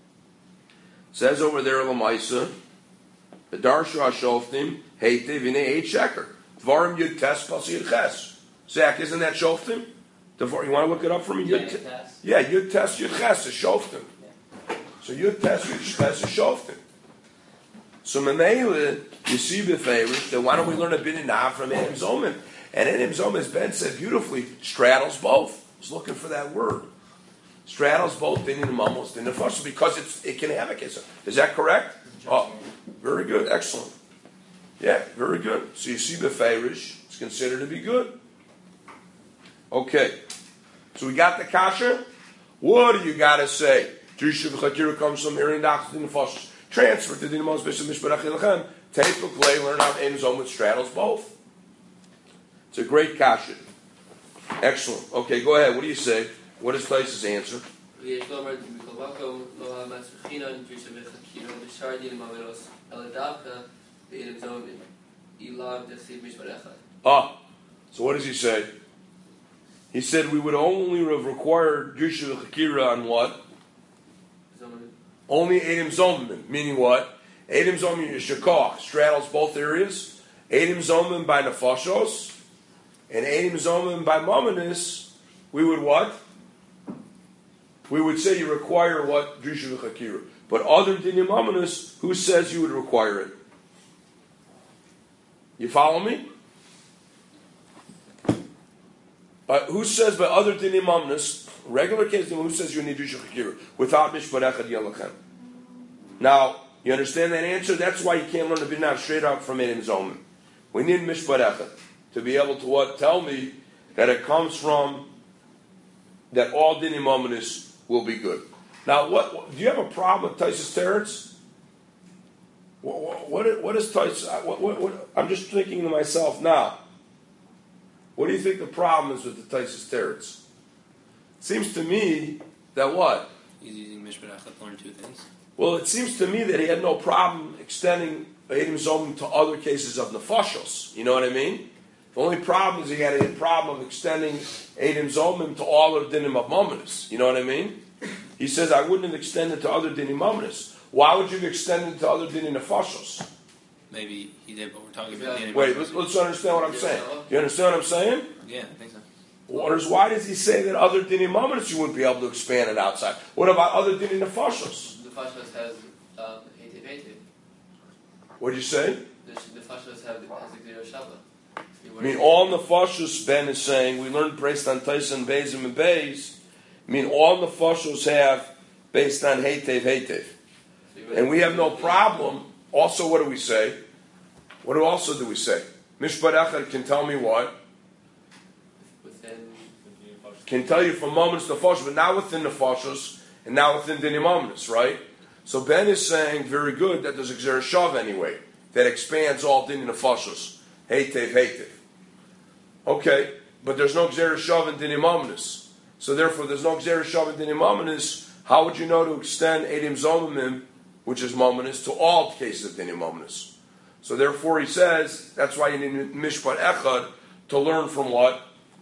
says over there, Lamaisa, the Darshu HaShoftim, Heite V'nei Eit Sheker. Dvarim Yud Tes Pas Yud Ches. Zach, isn't that Shoftim? You want to look it up for me? Yeah, Yud Yud Tes. Yeah, Yud Tes Yud Ches is Shoftim. Yeah. So Yud Tes Yud Ches is Shoftim. So Memele, you see b'favorish, then why don't we learn a bit in Nav from Eidim Zomim? And Eidim Zomim, as Ben said beautifully, straddles both. I was looking for that word. Straddles both Din and Mamos, Din and Nefashos, because it's, it can have a kiss. Is that correct? Oh, very good. Excellent. Yeah, very good. So you see b'favorish, it's considered to be good. Okay. So we got the kasha. What do you got to say? Drusha V'Chakira comes from Erin Dachas Din Nefashos. Transfer to Din Mos B'Shem Mishparach Yilachem. Take the play, learn how Eidim Zomim straddles both. It's a great kasha. Excellent. Okay, go ahead. What do you say? What is Taisa's answer? Ah, so what does he say? He said we would only have required Drusha L'Chakira on what? Only Eidim Zomim, meaning what? Eidim Zomim Yeshakach straddles both areas. Eidim Zomim by Nefashos, and Eidim Zomim by Mominis, we would what? We would say you require what? Drusha L'Chakira. But other than your Mominis, who says you would require it? You follow me? Uh, who says by other than Imamnus, regular case, who says you need Drusha L'Chakira without Mishpat Echad Yelachem? Now, you understand that answer? That's why you can't learn the Binah straight out from Eidim Zomim. We need Mishpat Echad to be able to what? Tell me that it comes from that all din Imamnus will be good. Now, what, what do you have a problem with Taisus Teretz? What, what, what is Taisus? What, what, what, I'm just thinking to myself now. What do you think the problem is with the Taisus Teretz? It seems to me that what? He's using Mishpat Echad to learn two things. Well, it seems to me that he had no problem extending Eidim Zomim to other cases of Nefashos. You know what I mean? The only problem is he had a problem of extending Eidim Zomim to all of Dinim of Mominus. You know what I mean? He says, I wouldn't have extended to other Dinim Mominus. Why would you have extended to other Dinim Nefashos? Maybe he did, but we're talking about the Wait, let's, let's understand what I'm saying. You understand what I'm saying? Yeah, I think so. Waters, why does he say that other Dinim Mominus you wouldn't be able to expand it outside? What about other Dinim Nefashos? The Fashos has um, Heitev Heitev. What did you say? The, the Fashos have has a Gzira Shabbat. I mean, all Nefashos, Ben is saying, we learned based on Tyson, Bezim, and Beis. I mean, all Nefashos have based on Heitev Heitev. And we have no problem. Also, what do we say? What do also do we say? Mishpat Echad can tell me what? Within Can tell you from moments to Nefashos, but not within Nefashos, and not within Dinim Mominus, right? So Ben is saying, very good, that there's a Gzera Shav anyway, that expands all Dinim Nefashos. Heitev Heitev. Okay, but there's no Gzera Shav in Dinim Mominus. So therefore, there's no Gzera Shav in Dinim Mominus. How would you know to extend Eidim Zomimim, which is Mominus, to all cases of Dinim Mominus? So therefore, he says, that's why you need Mishpat Echad to learn from what?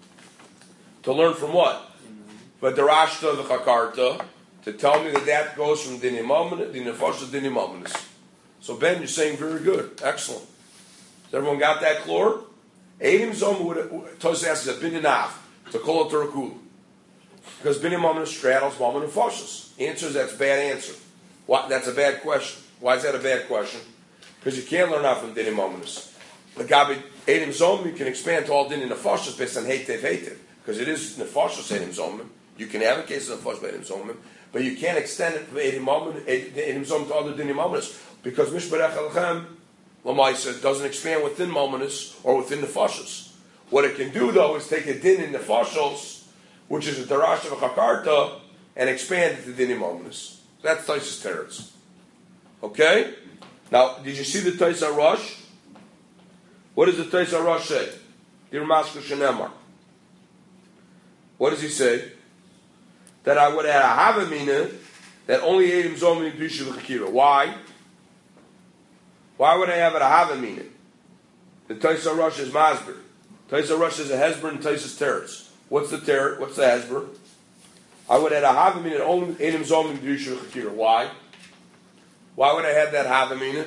To learn from what? But the Rashta, the Chakarta, to tell me that that goes from Dinim Mominus, Dinim Nefashos to Dinim Mominus. So Ben, you're saying very good. Excellent. Has everyone got that clear? Eidim Zomim would Tosis asks a bin enough to call it Terakulu. Because Dinim Mominus straddles Mominus Nefashos. Answer is that's a bad answer. Why, that's a bad question. Why is that a bad question? Because you can't learn out from Dinim Mominus. The Gabi Eidim Zomim you can expand to all Dinim Nefashos based on Heitev Heitev. Because it is Nefashos Eidim Zomim. You can have a case of Nefashos Eidim Zomim, but you can't extend it from Eidim Zomim to other Dinim Mominus. Because Mishpat Echad Lechem, Lamaisa, doesn't expand within Mominus or within Nefashos. What it can do, though, is take a Din in Nefashos, which is a Darash of a Chakarta, and expand it to Dinim Mominus. That's Taisus Teretz. Okay? Now, did you see the Tais Rosh? What does the Tais Rosh say? Dear Master Shenemar. What does he say? That I would add a Havamina that only Eidim Zomim Drisha L'Chakira. Why? Why would I have it a Havamina? The Tais Rosh is Masber. Tais Rosh is a Hezber and Taisus Teretz. What's the Teretz? What's the Hezber? I would add a Havamina that only Eidim Zomim Drisha L'Chakira. Why? Why would I have that Havamina?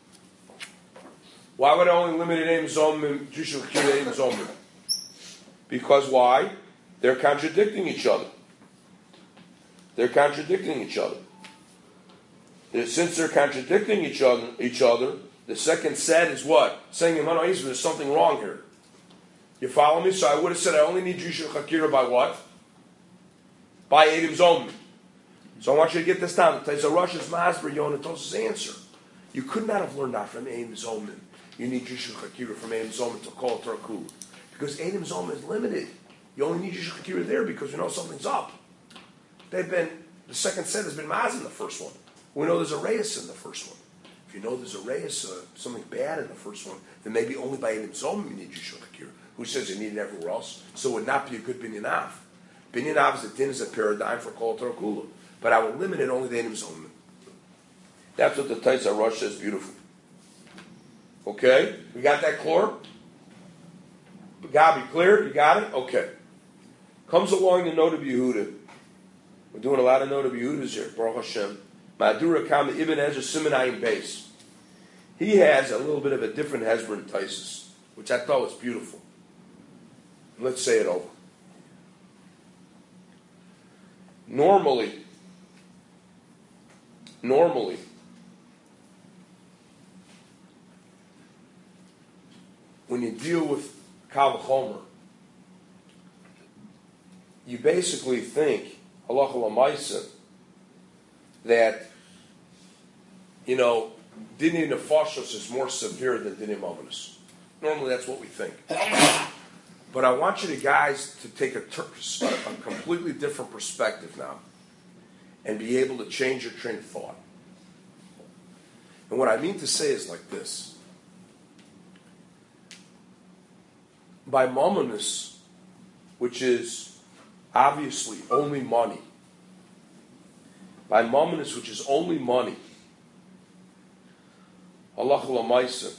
Why would I only limit it Eidim Zomim Drisha L'Chakira Eidim Zomim? Because why? They're contradicting each other. They're contradicting each other. Since they're contradicting each other, each other, the second set is what? Saying, there's something wrong here. You follow me? So I would have said I only need Drisha L'Chakira by what? By Eidim Zomim. So I want you to get this down. The Tais Rosh is Masber Yonah Tos's answer. You could not have learned that from Eidim Zomim. You need Drisha L'Chakira from Eidim Zomim to call Terakulu. Because Eidim Zomim is limited. You only need Drisha L'Chakira there because you know something's up. They've been, the second set has been Maz in the first one. We know there's a Reyes in the first one. If you know there's a Reyes, uh, something bad in the first one, then maybe only by Eidim Zomim you need Drisha L'Chakira. Who says you need it everywhere else? So it would not be a good Binyan Av. Binyan Av is a din is a paradigm for Kol Terakulu. But I will limit it only to Eidim Zomim. That's what the Tais Rosh says beautifully. Okay? We got that clear? Gabi, clear? You got it? Okay. Comes along the note of Yehuda. We're doing a lot of note of Yehudas here. Baruch Hashem. Madura Kama Ibn Ezra Simonayim base. He has a little bit of a different Hezbollah than Taisus, which I thought was beautiful. Let's say it over. Normally, normally, when you deal with Kal V'chomer, you basically think, halacha l'maisa, that, you know, Dinim Nefashos is more severe than Dinim Mominus. Normally that's what we think. But I want you to guys to take a, ter- a completely different perspective now. and be able to change your train of thought. And what I mean to say is like this. By mommonus, which is obviously only money, by mommonus, which is only money, halacha l'maisa,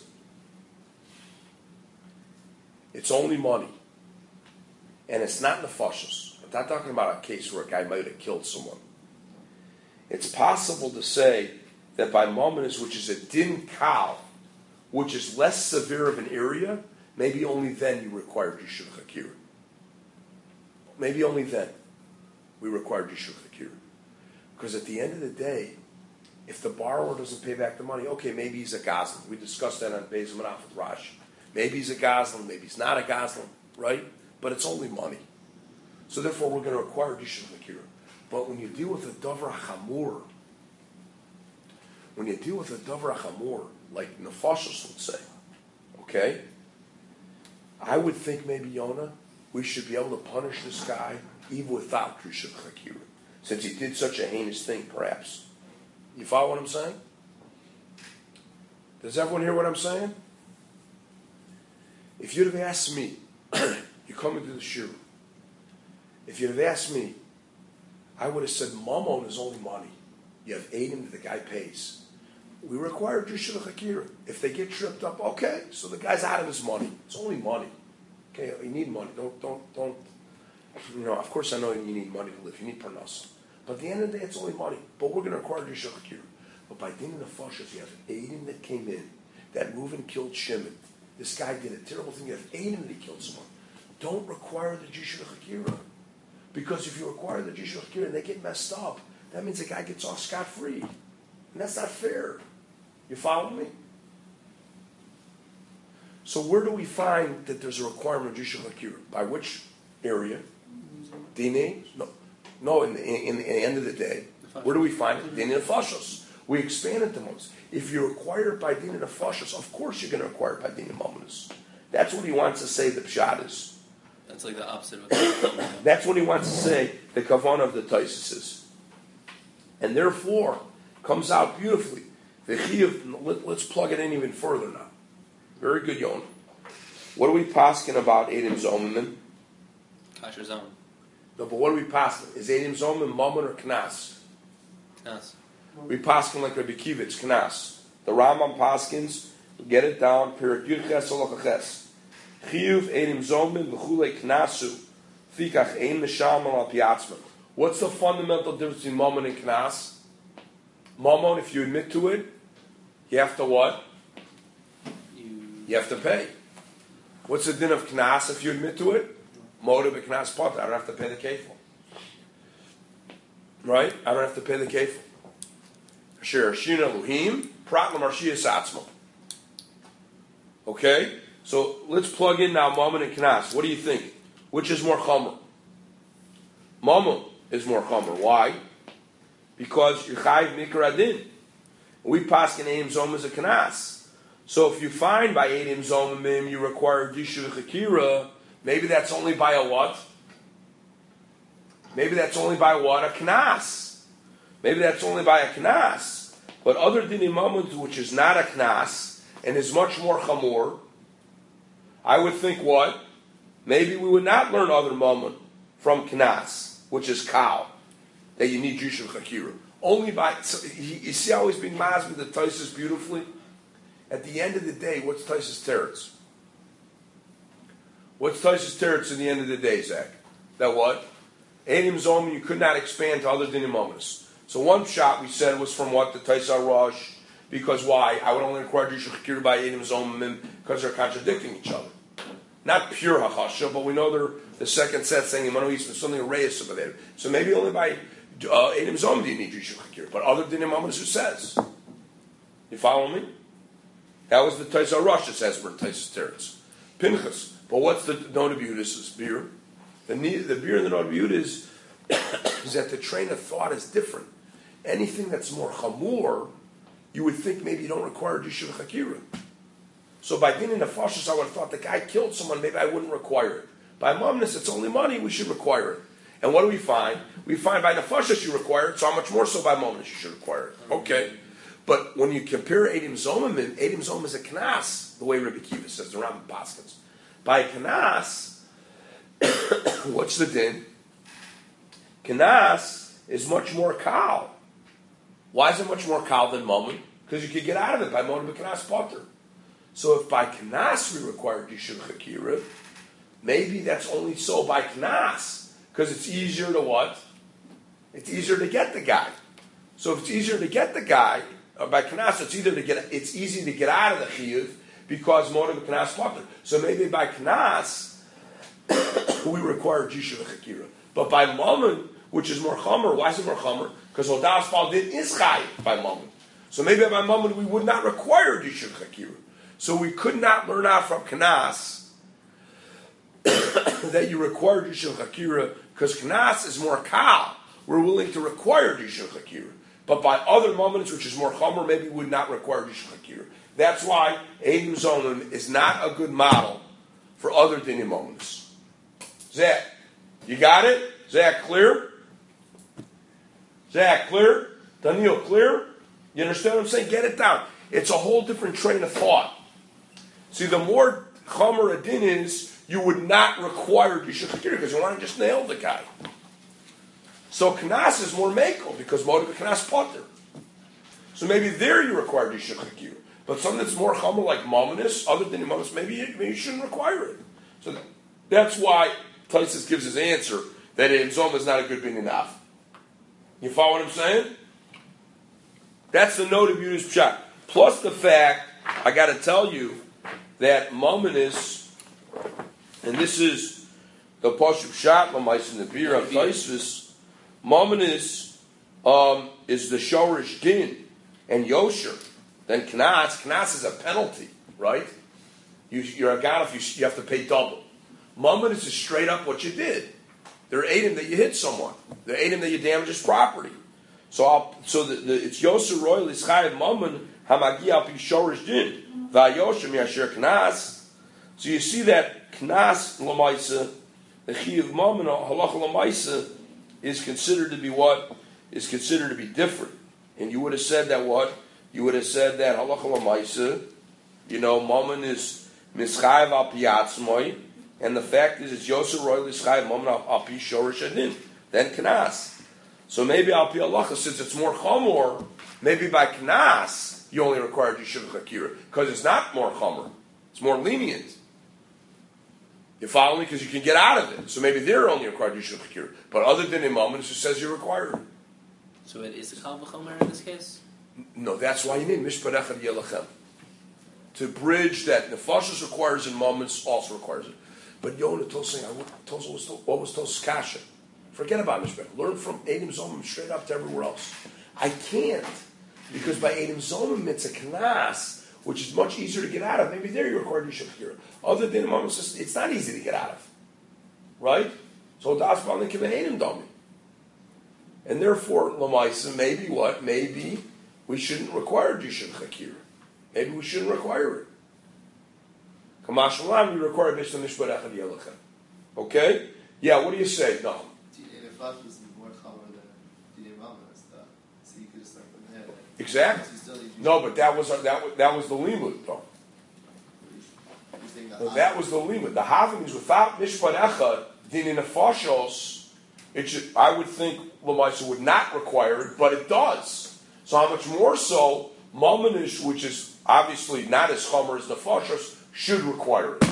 it's only money, and it's not nefashos. I'm not talking about a case where a guy might have killed someone. It's possible to say that by mommonus, which is a din kal, which is less severe of an area, maybe only then you require Yishuv Hakira. Maybe only then we require Yishuv Hakira. Because at the end of the day, if the borrower doesn't pay back the money, okay, maybe he's a Goslin. We discussed that on Beis Manaf with Rashi. Maybe he's a Goslin, maybe he's not a Goslin, right? But it's only money. So therefore we're going to require Yishuv Hakira. But when you deal with a Dover Chamur, when you deal with a Dover Chamur, like Nefashos would say, okay, I would think maybe, Yonah, we should be able to punish this guy even without Yishuv Hakira, since he did such a heinous thing, perhaps. You follow what I'm saying? Does everyone hear what I'm saying? If you'd have asked me, you come into the shul, if you'd have asked me, I would have said, Mammon is only money. You have Adam that the guy pays. We require Yishuv Hakira. If they get tripped up, okay, so the guy's out of his money. It's only money. Okay, you need money. Don't, don't, don't, you know, of course I know you need money to live. You need parnas. But at the end of the day, it's only money. But we're going to require Yishuv Hakira. But by din of the Fashas, you have Adam that came in, that Reuven killed Shimon. This guy did a terrible thing. You have Adam that he killed someone. Don't require the Yishuv Hakira. Because if you require the Yishuv Hakira and they get messed up, that means the guy gets off scot-free. And that's not fair. You follow me? So where do we find that there's a requirement of Yishuv Hakira? By which area? Dine? No. No, in the, in, the, in the end of the day, where do we find it? Dine Nefashos. We expand it to moments. If you require it by Dine Nefashos, of course you're going to require it by Dine Moments. That's what he wants to say the Pshat is. That's like the opposite of a That's what he wants to say the Kavanah of the Taisus is. And therefore, comes out beautifully. The Chiyuv, let, let's plug it in even further now. Very good, Yonah. What are we pasking about Adam Zoman? Kasher Zon. No, but what are we pasking? Is Adam Zoman Mammon or Knas? Knas. We paskin like Rabbi Kiva, it's Knas. The Rambam paskins, get it down, Perik Yud Ches Halacha Ches. Chiyuv Adam Zoman V'chulei Knasu Fikach Ein Neshama Al Piatzman. What's the fundamental difference between Mammon and Knas? Mammon, if you admit to it, you have to what? You, You have to pay. What's the din of Knas if you admit to it? Motive of Knas Potter. I don't have to pay the kefil. Right? I don't have to pay the kefil. Asher Shina Elohim, Pratlam Arshiyas Atzmo. Okay? So let's plug in now Mammon and Knas. What do you think? Which is more chomer? Mammon is more chomer. Why? Because you're chayiv mikra adin. We pass in Edim Zom as a Knas. So if you find by Edim Zomim you require Yishuv Hakira, maybe that's only by a what? Maybe that's only by what? A Knas. Maybe that's only by a Knas. But other dinim mamut, which is not a Knas, and is much more chamor, I would think what? Maybe we would not learn other mamut from Knas, which is Kal, that you need Yishuv Hakira. Only by, so he, you see how he's being masbid the Taisus beautifully? At the end of the day, what's Taisus Teretz? What's Taisus Teretz in the end of the day, Zach? That what? Edim Zom, you could not expand to other dinim mamut. So one shot we said was from what? The Taisa Rosh. Because why? I would only require Yishuv Hakira by Edim Zomim because they're contradicting each other. Not pure Hachasha, but we know they're the second set saying Imanu something Reyes over there. So maybe only by uh, Edim Zomim do you need Yishuv Hakira. But other dinim mamut who says. You follow me? That was the Taisa Rosh that says we're Taisa Teretz. Pinchas. But what's the Nod of Yudis' beer? The, the beer in the Nod of Yudis is that the train of thought is different. Anything that's more chamur, you would think maybe you don't require Yishuv Hakira. So by din in the Nefashos, I would have thought the guy killed someone, maybe I wouldn't require it. By Mamnis, it's only money, we should require it. And what do we find? We find by nefashos you require it, so how much more so by mominus you should require it. Okay. But when you compare Eidim Zomim, Eidim Zomim is a knas, the way Rabbi Kiva says, the Rambam Paskins. By knas, what's the din? Knas is much more kal. Why is it much more kal than momin? Because you could get out of it by momin b'knas potter. So if by knas we require dishul chakira, maybe that's only so by knas, because it's easier to what? It's easier to get the guy. So if it's easier to get the guy, or by knas, it's either to get it's easy to get out of the chiyuv because momin b'knas potter. So maybe by knas we require dishul chakira, but by momin, which is more chomer, why is it more chomer? Because Hodas Baldin is chai by moment. So maybe by moment we would not require Dishul Chakira. So we could not learn out from Knas that you require Dishul Chakira because Knas is more kal. We're willing to require Dishul Chakira. But by other moments, which is more chomer, maybe we would not require Dishul Chakira. That's why Eidim Zomim is not a good model for other dinim moments. Zach, you got it? Zach, clear? Zach, clear? Daniel, clear? You understand what I'm saying? Get it down. It's a whole different train of thought. See, the more chomer a din is, you would not require Dishul Chakira because you want to just nail the guy. So Knas is more makel because Moed Knas potter. So maybe there you require Dishul Chakira. But something that's more chomer like mominus, other than mominus, maybe you, maybe you shouldn't require it. So that's why Taisus gives his answer that in Zom is not a good bin enough. You follow what I'm saying? That's the note of Yudas Pshat. Plus the fact, I got to tell you, that mominus, and this is the Pashup Pshat, Lamais in the beer of Taisvis, mominus um, is the Shorish Din and Yosher. Then Knas, Knas is a penalty, right? You, you're a god if you, you have to pay double. Mominus is straight up what you did. They're Eidim that you hit someone. They're Eidim that you damage his property. So I'll, so the, the, it's Yosher Roy L'Schayev Mammon Hamagi Al Pi Shorish Din Va'Yosher Mi'asher Knas. So you see that Knas L'Maisa, the Chiyav Mammon Halacha L'Maisa is considered to be what? Is considered to be different. And you would have said that what? You would have said that Halacha L'Maisa, you know, Mammon is Mischayev Al Pi Atzmoi. And the fact is, it's Yosef Roy L'Schayev Mammon Al Pi Shorish Adin, then Knas. So maybe Al Pi Halacha, since it's more Chomor, maybe by Knas you only require Dishul Chakira because it's not more Chomer, it's more lenient. You follow me? Because you can get out of it. So maybe they're only required Dishul Chakira, but other than in moments, it says you require it. So it is a Kal V'chomer in this case? No, that's why you need Mishpat Echad Yelachem to bridge that Nefashos requires in moments, also requires it. But Yonah Tosing, Tosa was told, what was Tosa's kasha? Forget about Mishpat. Learn from Eidim Zomim straight up to everywhere else. I can't, because by Eidim Zomim it's a Knas, which is much easier to get out of. Maybe there you require Dishul Chakira. Other than the moments, it's not easy to get out of, right? So Das Balin Kiven Eidim Domi, and therefore Lamaisa, maybe what? Maybe we shouldn't require Dishul Chakira. Maybe we shouldn't require it. Kamashalam, you require Mishta Mishpat Echad Yelachem. Okay? Yeah, what do you say? No. Exactly. No, but that was that was, that was the limud, though. No, that was the limud. The having is without Mishpat Echad, din in Nefashos, it should, I would think Lamaisa would not require it, but it does. So how much more so, Mamanish, which is obviously not as chomer as Nefashos, should require it.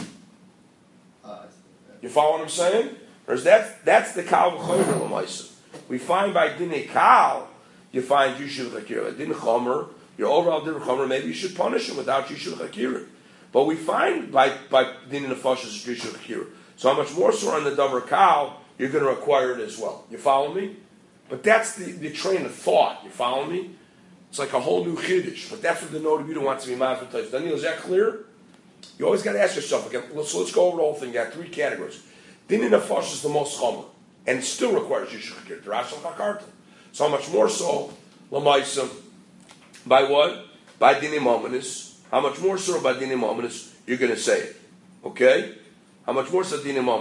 You follow what I'm saying? Whereas that, that's the Kal V'chomer L'maisa. We find by Dinei Kal, you find Dishul Chakira. Din Chomer, your overall Din Chomer, maybe you should punish him without Dishul Chakira. But we find by by Din Nefashos Dishul Chakira. So how much more so on the Davar Kal, you're going to require it as well. You follow me? But that's the, the train of thought. You follow me? It's like a whole new Chiddush. But that's what the Noda B'Yudah wants to be mathematized. Daniel, is that clear? You always got to ask yourself again. So let's go over the whole thing. You got three categories. Din Nefashos is the most chomer, and still requires Dishul Chakira. Derashal Chakarta. So how much more so, Lamaisa, by what? By Dinei Mominus. How much more so by Dinei Mominus you're going to say it? Okay? How much more so Dinei Mominus?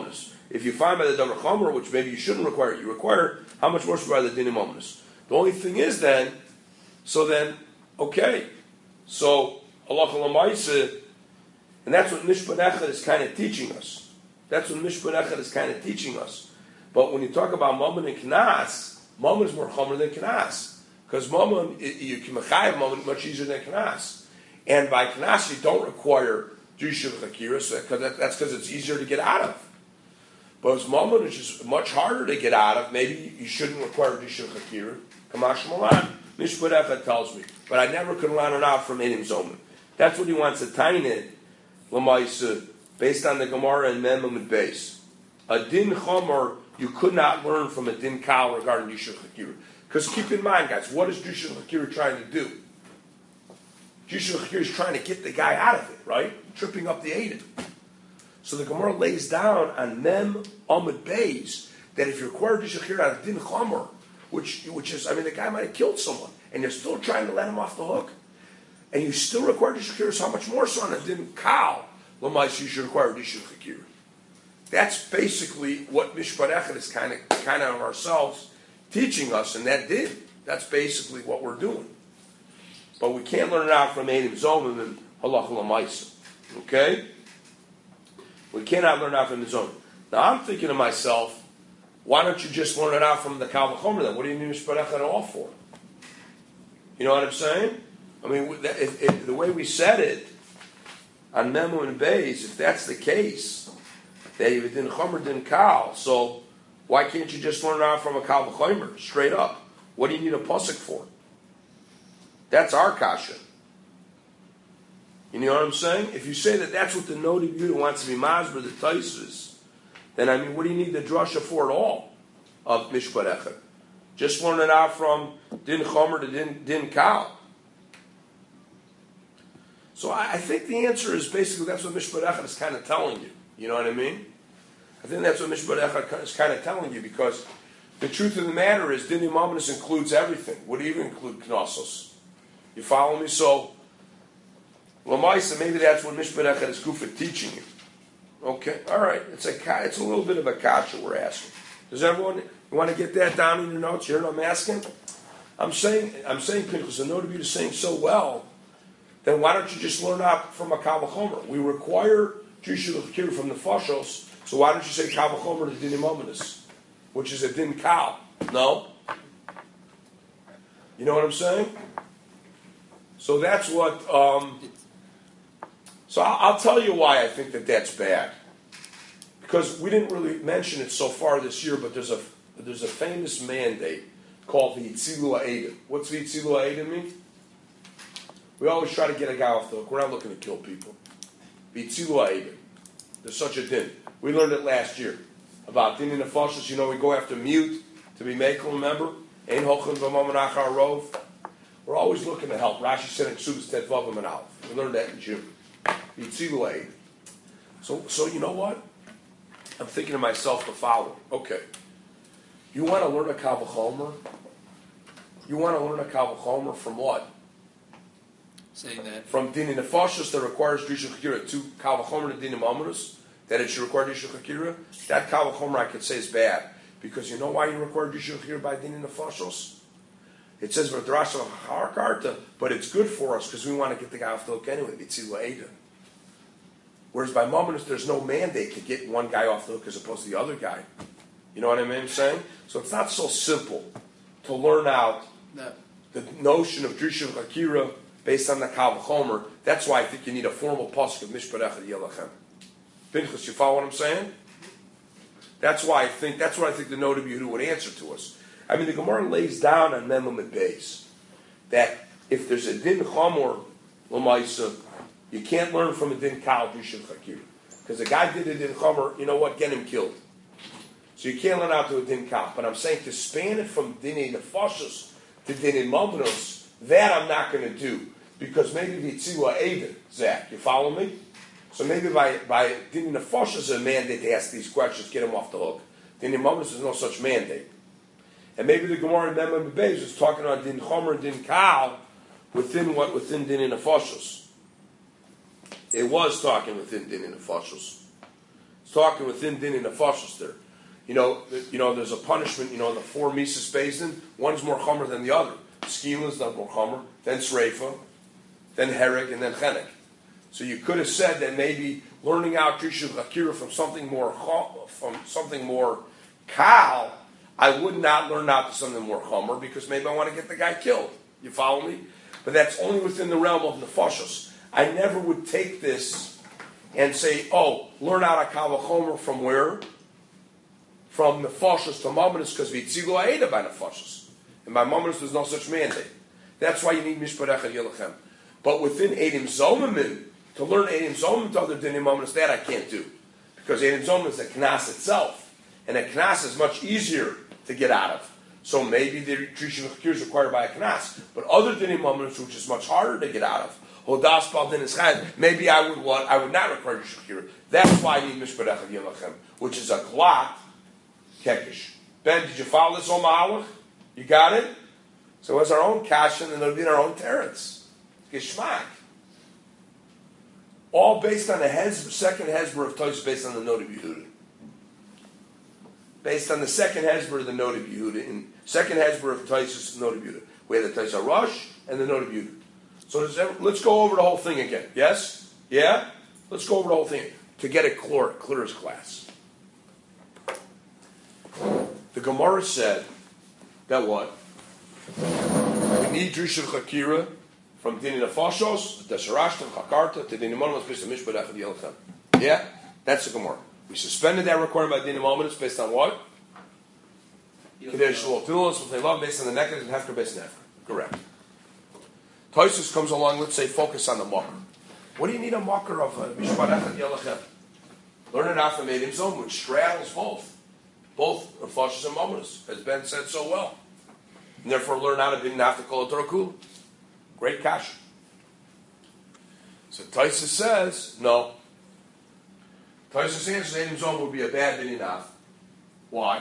if you find by the Davar Chomer, which maybe you shouldn't require, you require, how much more should by the Dinim Ominous? The only thing is then, so then, okay, so Allah Lamaisa, and that's what Mishpat Echad is kind of teaching us. That's what Mishpat Echad is kind of teaching us. But when you talk about Mammon and Knas, Mammon is more Chomer than Knas. Because Mammon, you can Mechayev Mammon much easier than Knas. And by Knas, you don't require Drishah Chakira, so that's because it's easier to get out of. But as Mammon, which is much harder to get out of, maybe you shouldn't require Drishah Chakira. Kamash Malan, Mishpat Echad tells me. But I never could learn it out from Einim Zoman. That's what he wants to tie in, Lamaisa, based on the Gemara and Memam and Beis. A Din Chomer, you could not learn from a Din Kal regarding Drishah Chakira. Because keep in mind, guys, what is Drishah Chakira trying to do? Drishah Chakira is trying to get the guy out of it, right? Tripping up the Eidim. So the Gemara lays down on Mem Amud Beis that if you require Drishah Chakira out of Din Chomer, which, which is, I mean, the guy might have killed someone, and you're still trying to let him off the hook, and you still require Drishah Chakira, so how much more so on a Din Kal, Lamais, you should require Drishah Chakira. That's basically what Mishpat Echad is kind of, kind of ourselves teaching us, and that did. That's basically what we're doing. But we can't learn it out from Einim Zomim and Halach Lamaisa. Okay? We cannot learn it out from the Zomim. Now I'm thinking to myself, why don't you just learn it out from the Kal V'chomer then? What do you need Mishpat Echad all for? You know what I'm saying? I mean, if, if, the way we said it on Memo and Beis, if that's the case, that you didn't Chomer, didn't Kal, so why can't you just learn out from a Kal V'chomer, straight up? What do you need a Pasuk for? That's our kasha. You know what I'm saying? If you say that that's what the Nodi Yehuda wants to be Masber, the Taisus, then I mean, what do you need the drasha for at all of Mishpat Echad? Just learn it out from Din Chomer to Din, din Kal. So I, I think the answer is basically that's what Mishpat Echad is kind of telling you. You know what I mean? I think that's what Mishpat Echad is kind of telling you, because the truth of the matter is Din Imaminus includes everything. Would even include Knossos. You follow me? So Lamaisa, maybe that's what Mishpat Echad is Kufa teaching you. Okay, all right. It's a it's a little bit of a kasha we're asking. Does everyone you want to get that down in your notes? You hear what I'm asking? I'm saying I'm saying Pinchas, the Notability is saying so well. Then why don't you just learn out from a Kal V'chomer? We require Drishah Chakira from the Fashos, so why don't you say Kal V'chomer to Din Imaminus, which is a Din Kal? No? You know what I'm saying? So that's what, um, so I'll, I'll tell you why I think that that's bad. Because we didn't really mention it so far this year, but there's a there's a famous mandate called the V'yitzilu Ha'edim. What's V'yitzilu Ha'edim mean? We always try to get a guy off the hook. We're not looking to kill people. V'yitzilu Ha'edim. There's such a din. We learned it last year about din in the fashos. You know, we go after mute to be makel. Remember, ein hochen v'mamanach harov. We're always looking to help. Rashi said in Ksubas Tetvavim and Aleph. We learned that in June. V'yitzilu Ha'edim. So, so you know what? I'm thinking to myself the following. Okay, you want to learn a Kal V'chomer? You want to learn a Kal V'chomer from what? Saying that from Din in the Fashos that requires Drishah Chakira to Kal V'chomer to Din in Mamonus, that it should require Drishah Chakira. That Kal V'chomer I could say is bad, because you know why you require Drishah Chakira by Din in the Fashos? It says V'drasha Harkarta, but it's good for us because we want to get the guy off the hook anyway. V'tzilu Ha'edim. Whereas by Mamonus, there's no mandate to get one guy off the hook as opposed to the other guy. You know what I mean? I'm saying? So it's not so simple to learn out no. the notion of Drishah Chakira based on the Kal V'chomer. That's why I think you need a formal pasuk of Mishpat Echad Yelachem. Pinchas, you follow what I'm saying? That's why I think, that's what I think the Noda B'Yehuda would answer to us. I mean, the Gemara lays down on Memam and Beis that if there's a Din Chomer L'maisa, you can't learn from a Din Kal Drishah Chakira. Because the guy did a Din Chomer, you know what, get him killed. So you can't learn out to a Din Kal. But I'm saying to span it from Din in Nefashos to Din in Mamonos, that I'm not going to do. Because maybe V'yitzilu Ha'edim, Zach, you follow me? So maybe by, by Din in Nefashos is a mandate to ask these questions, get him off the hook. Din in Mamonos is no such mandate. And maybe the Gemara in Memam and Beis is talking about Din Chomer, Din Kal, within what? Within Din in Nefashos. It was talking within Din in Nefashos. It's talking within din in the fashos there. You know, the, you know, there's a punishment. You know, the four mises basin. One's more chomer than the other. Skila is not more chomer, then sreifa, then hereg, and then chenek. So you could have said that maybe learning out Trishuv Akira from something more from something more kal, I would not learn out to something more chomer because maybe I want to get the guy killed. You follow me? But that's only within the realm of nefashos. I never would take this and say, oh, learn out a kal v'chomer from where? From nefashos to mominus because v'itzilu ha'eda by nefashos. And by mominus there's no such mandate. That's why you need mishparech yelachem. But within Eidim Zomim, to learn Eidim Zomim to other dinim mominus, that I can't do. Because Eidim Zomim is the knas itself. And a knas is much easier to get out of. So maybe the Trishuv Akir is required by a knas. But other dinim mominus, which is much harder to get out of, Hodas Bal Din Ischad, maybe I would want, I would not require Trishuv Akir. That's why I need mishparech yelachem, which is a klot kekish. Ben, did you follow this on Ma'alach? You got it? So it's our own kashan and it'll be in our own teretz. Geschmack. All based on the hezber, second hezber of Tosh, based on the note of Yehuda. Based on the second hezber of the note of Yehuda. In second hezber of Tosh, the note of Yehuda. We had the Tosh Rush and the note of Yehuda. So ever, let's go over the whole thing again. Yes? Yeah? Let's go over the whole thing to get it clear, clear as glass. The Gemara said that what? We need Drishav Chakira from Dini Nefashos, Desarashtem, Chakarta, to Dini Monomos based on Mishpat Echad Yelchem. Yeah? That's the Gemara. We suspended that requirement by Dini Monomos based on what? Kadesh Shalom. Tilulos, what they love, based on the Neked and Hefker based on Hefker. Correct. Toisus comes along, let's say, focus on the Makar. What do you need a Makar of uh, Mishpat Echad Yelchem? Learn it out from Eidim Zom, which straddles both. Both Nefashos and Monomos, as Ben said so well. And therefore learn how to didn't have to call it Torah. Great kasha. So Taisa says, no. Taisa answers Eidim Zom would be a bad bin enough. Why?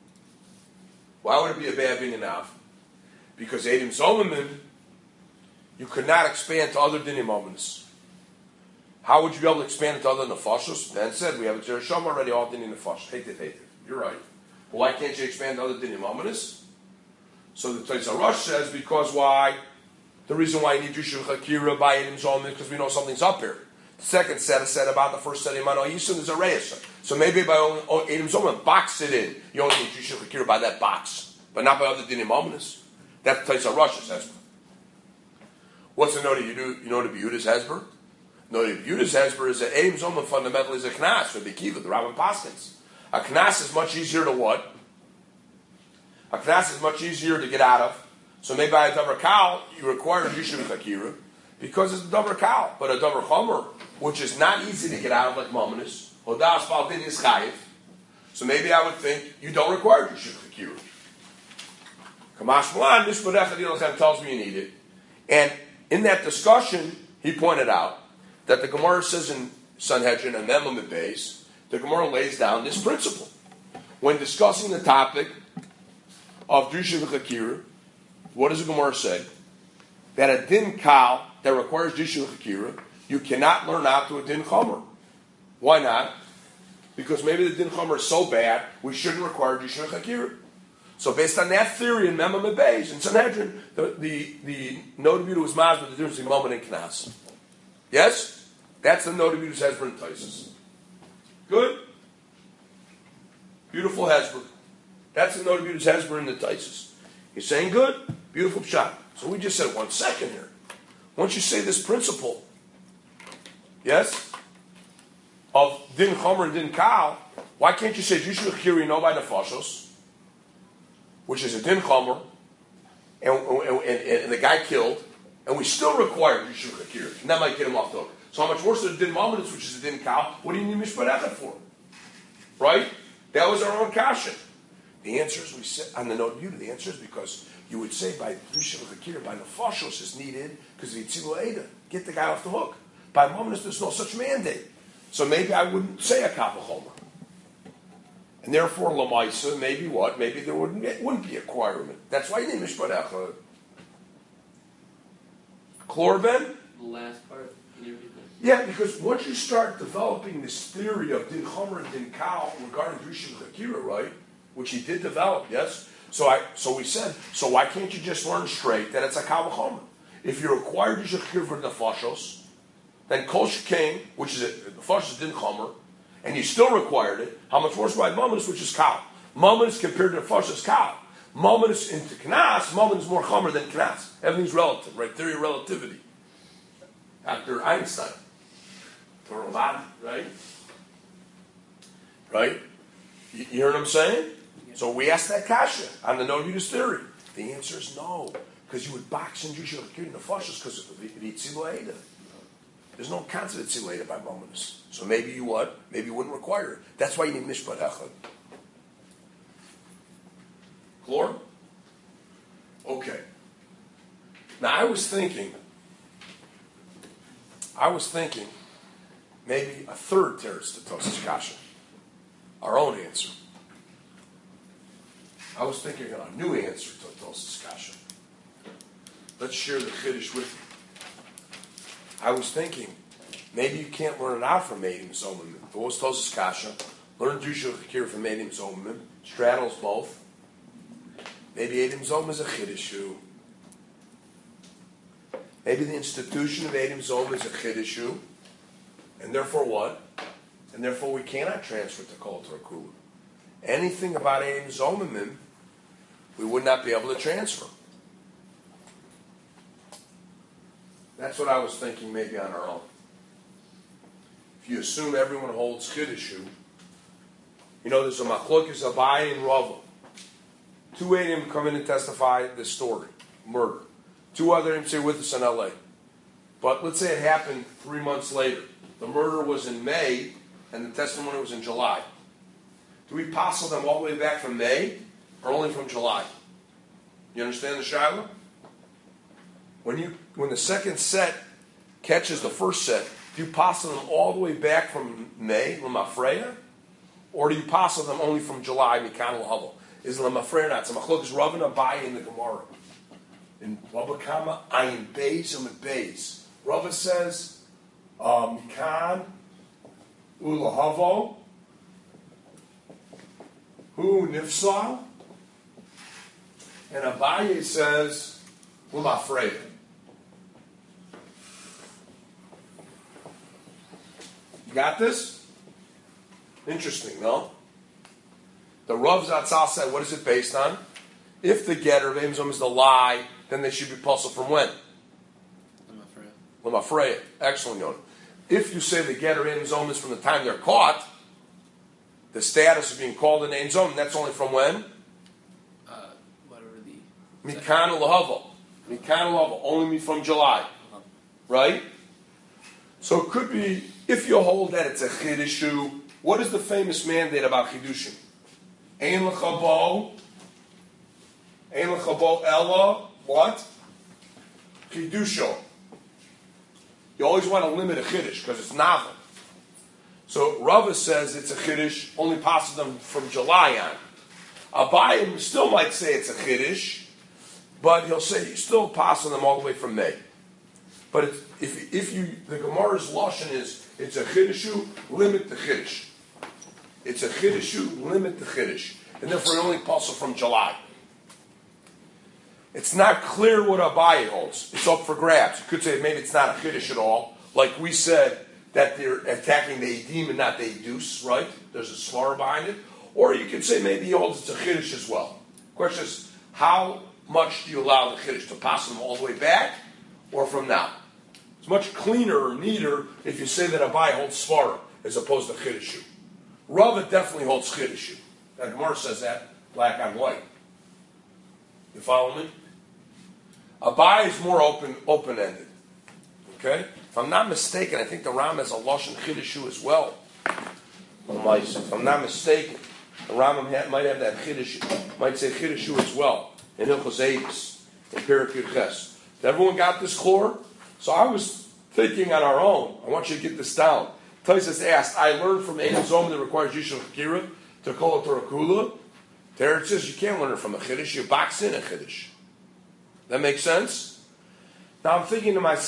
Why would it be a bad bin enough? Because Eidim Zomim, you could not expand to other dinim moments. How would you be able to expand it to other nefashos? Ben said, we have a Jeresham already, all dinim nefashos. Hate it, hate it. You're right. Well, why can't you expand to other dinim moments? So the Taisa Rush says, because why? The reason why you need Yishuv Chakira by Eidim Zomim is because we know something's up here. The second set is said about the first set of Mano Yisum is a Reyes. So maybe by Eidim Zomim, box it in. You only need Yishuv Chakira by that box, but not by other dinim moments. That's Taisa Rush's hesber. What's the note of you You know what Yehuda's hesber? Note of Yehuda's hesber is that Eidim Zomim fundamentally is a knas for the Kiva, the Rabbin Paskins. A knas is much easier to what? A knas is much easier to get out of. So maybe by a davar kal, you require Yishuv Chakira because it's a davar kal. But a davar chomer, which is not easy to get out of like mominus, hodas bal din is chayiv. So maybe I would think you don't require Yishuv Chakira. Kamash Malan, Mishpat Echad Yelchem tells me you need it. And in that discussion, he pointed out that the Gemara says in Sanhedrin and Memam Beis, the Gemara lays down this principle. When discussing the topic of Drishav Chakira, what does the Gemara say? That a din kal that requires Drishav Chakira, you cannot learn out to a din chomer. Why not? Because maybe the din chomer is so bad, we shouldn't require Drishav Chakira. So based on that theory in Memam Beis, in Sanhedrin, the, the, the note of Yehuda was mazbah the difference between moment and knas. Yes? That's the note of Yehuda's hezber in Taisus. Good? Beautiful hezber. That's the note of Yehuda's hezber in the Taisus. You're saying good? Beautiful shot. So we just said one second here. Once you say this principle, yes, of din chomer and din kal, why can't you say Yishuv Chakiri no by nefashos, which is a din chomer, and, and, and, and the guy killed, and we still require Yishuv Chakiri, and that might get him off the hook. So how much worse is the din mominus, which is a din kal? What do you need mishpat echad for? Right? That was our own kasha. The answer is we said on the note of Yehuda. The answer is because you would say by Yishuv Chakiri by nefashos is needed because the Yitzilu Eda get the guy off the hook. By mominus, there's no such mandate. So maybe I wouldn't say a kappa chomer. And therefore, Lamaisa, maybe what? Maybe there wouldn't be, wouldn't be a requirement. That's why you need Mishpat Echad. Klorben? The last part. Can you repeat that? Yeah, because once you start developing this theory of Din Chomer and Din Kal regarding Drusha Chakira, right, which he did develop, yes? So I, so we said, so why can't you just learn straight that it's a Kal V'chomer? If you're required Drusha Chakira for the Nefashos, then Kol Shekain, which is a, the Nefashos Din Chomer, and you still required it, how much more so by Mamonis, which is Kal? Mamonis compared to Nefashos Kal. Mamonis into Knas, Mamonis is more Chomer than Knas. Everything's relative, right? Theory of relativity. After Einstein. Right? Right? You, you hear what I'm saying? So we asked that kasha on the no-Yudis theory. The answer is no. Because you would box in Drusha Chakira Nefashos because of the Yitzilo Eda. There's no concept of Yitzilo Eda by Mamonis. So maybe you what? Maybe you wouldn't require it. That's why you need Mishpat Echad. Clear? Okay. Now I was thinking, I was thinking, maybe a third teretz to Tosas Kasha. Our own answer. I was thinking of a new answer to Tosas Kasha. Let's share the Chiddush with you. I was thinking, maybe you can't learn it out from Eidim Zomim. If it was Tosas Kasha, learn Drusha Chakira from Eidim Zomim, straddles both. Maybe Eidim Zomim is a Chiddushu. Maybe the institution of Eidim Zomim is a Chiddushu. And therefore what? And therefore we cannot transfer to Kol Torah Kula. Anything about Eidim Zomimim, we would not be able to transfer. That's what I was thinking maybe on our own. If you assume everyone holds Chiddushu, you know there's a Machlokes Abaye and Rava. Two Eidim come in and testify this story, murder. Two other Eidim say with us in L A. But let's say it happened three months later. The murder was in May, and the testimony was in July. Do we passel them all the way back from May, or only from July? You understand the Shiloh? When you when the second set catches the first set, do you passel them all the way back from May, Lamafreya, or do you passel them only from July, Mikan L'Havel? Is Lamafreya or not? So Machlokes Rav and Abaye in the Gemara. In Baba Kama, Ayin Beis and Beis. Rava says, Mikan Ulahavo, Hu Nifsal, and Abaye says, Lamafreya. You got this? Interesting, no? The Rav Zatzal said, what is it based on? If the getter of Eidim Zomim is the lie, then they should be puzzled from when? Lamafreya. Excellent, Yonah. If you say the getter Eidim Zomim is from the time they're caught, the status of being called an Eidim Zomim, that's only from when? Uh, whatever the... Mikan L'Havel. Mikan L'Havel. Only from July. Uh-huh. Right? So it could be, if you hold that it's a Chiddushu, what is the famous mandate about Chiddushim? Ein L'Chabo, Ein L'Chabo Ella, what? Chiddusho. You always want to limit a Chiddush, because it's novel. So Rava says it's a Chiddush, only passes them from July on. Abaye still might say it's a Chiddush, but he'll say he's still passing them all the way from May. But it's, if if you the Gemara's lashon is it's a Chiddushu, limit the Chiddush. It's a Chiddushu, limit the Chiddush. And therefore only passing from July. It's not clear what Abaye holds. It's up for grabs. You could say maybe it's not a Chiddush at all. Like we said, that they're attacking the Eidim and not the Eidus, right? There's a svara behind it. Or you could say maybe he holds it's a Chiddush as well. The question is, how much do you allow the Chiddush to pass them all the way back or from now? It's much cleaner or neater if you say that Abaye holds svara as opposed to Chiddushu. Rava definitely holds Chiddushu. And Gemara says that black on white. You follow me? Abaye is more open, open-ended. Okay? If I'm not mistaken, I think the Ram has a Lashon Chiddushu as well. If I'm not mistaken, the Ram might have that Chiddushu, might say Chiddushu as well. In Hilchos Eidus, in Perek Yudches. Everyone got this chlor? So I was thinking on our own. I want you to get this down. Taisus asked, I learned from Eidim Zomim that requires Yishul Chakira to Kol Torah Kula. Teretz says you can't learn it from a Chiddush. You box in a Chiddush. That makes sense? Now I'm thinking to myself,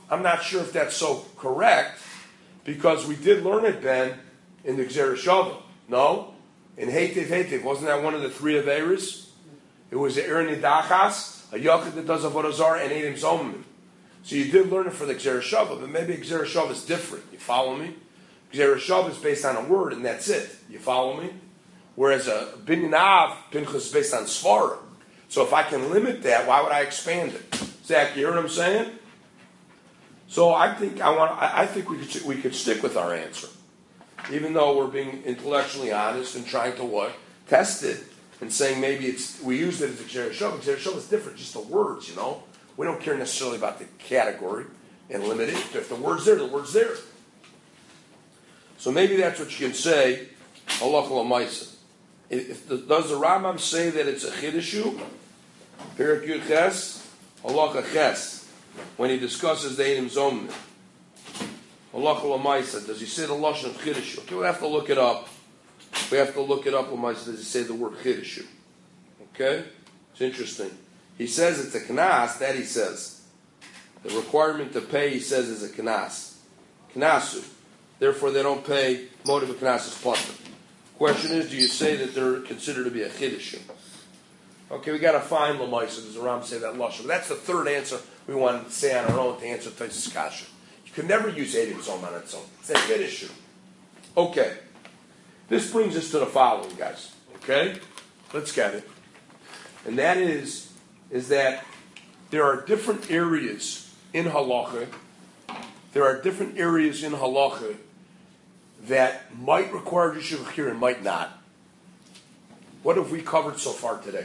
I'm not sure if that's so correct, because we did learn it, Ben, in the Gzera Shava. No? In Heitiv Heitiv, wasn't that one of the three Averis? It was the Aaron Nidachas, a Yochid that does Avodah Zarah, and Eidim Zomim. So you did learn it for the Gzera Shava, but maybe Gzera Shava is different. You follow me? Gzera Shava is based on a word, and that's it. You follow me? Whereas a Binyan Av, Pinchas, is based on Svara. So if I can limit that, why would I expand it? Zach, you hear what I'm saying? So I think I want. I think we could we could stick with our answer, even though we're being intellectually honest and trying to what test it and saying maybe it's we use it as a Gzera Shava. Gzera Shava is different, just the words, you know. We don't care necessarily about the category and limit it. If the word's there, the word's there. So maybe that's what you can say. Halacha l'maisa. If the, does the Rambam say that it's a chidushu? Perik Yud Ches, Halacha Ches, when he discusses the Eidim Zomim. Halacha l'maisa. Does he say the lashon of chidushu? Okay, we have to look it up. We have to look it up. L'maisa. Does he say the word chidushu? Okay, it's interesting. He says it's a knas. That he says the requirement to pay. He says is a knas. Knasu. Therefore, they don't pay. Motive of knas is plunder. Question is, do you say that they're considered to be a chiddush? Okay, we got to find l'maisa. Does the Ram say that lashon? That's the third answer we want to say on our own to answer Taisus Kasha. You can never use Eidim Zom on its own. It's a chiddush. Okay, this brings us to the following, guys. Okay, let's get it, and that is is that there are different areas in halacha. There are different areas in halacha that might require Yishuv Chakir and might not. What have we covered so far today?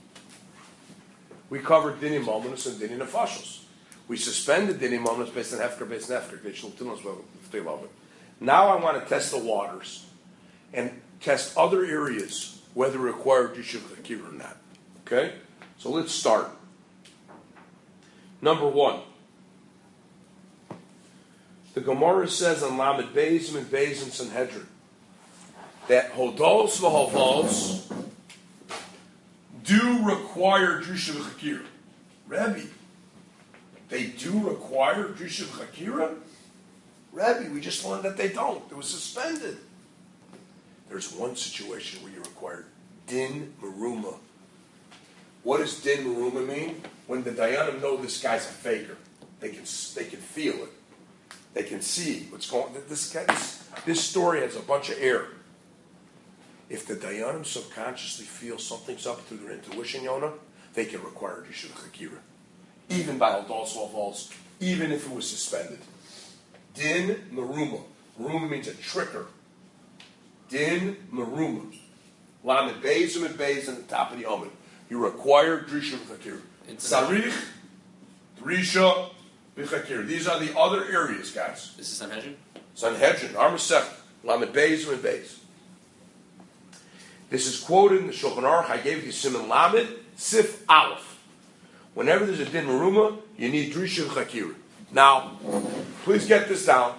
We covered Dini Mominus and Dini Nefashos. We suspended Dini Mominus based on Hefker, based on Hefker. Now I want to test the waters and test other areas whether it required Yishuv Chakir or not. Okay? So let's start. Number one. The Gemara says on Lamed Beis and Beis and Sanhedrin that Hodos v'Havos do require Drusha v'Chakira. Rebbe, they do require Drusha v'Chakira? Rebbe, we just learned that they don't. It was suspended. There's one situation where you require Din Meruma. What does Din Meruma mean? When the Dayanim know this guy's a faker. They can, they can feel it. They can see what's going on. This, this, this story has a bunch of error. If the Dayanim subconsciously feel something's up through their intuition, Yonah, they can require Yishuv Chakira. Even by Aldos Lavals, even if it was suspended. Din Meruma. Meruma means a tricker. Din Meruma. Lamed Beis and Beis on the top of the Omen. You require Yishuv Chakira. Sarich, Drisha, These are the other areas, guys. This is Sanhedrin? Sanhedrin, Armasech, Lamed Beis and Beis. This is quoted in the Shulchan Aruch. I gave you Siman Lamed, Sif Aleph. Whenever there's a Din Meruma, you need Drisha Chakira. Now, please get this down.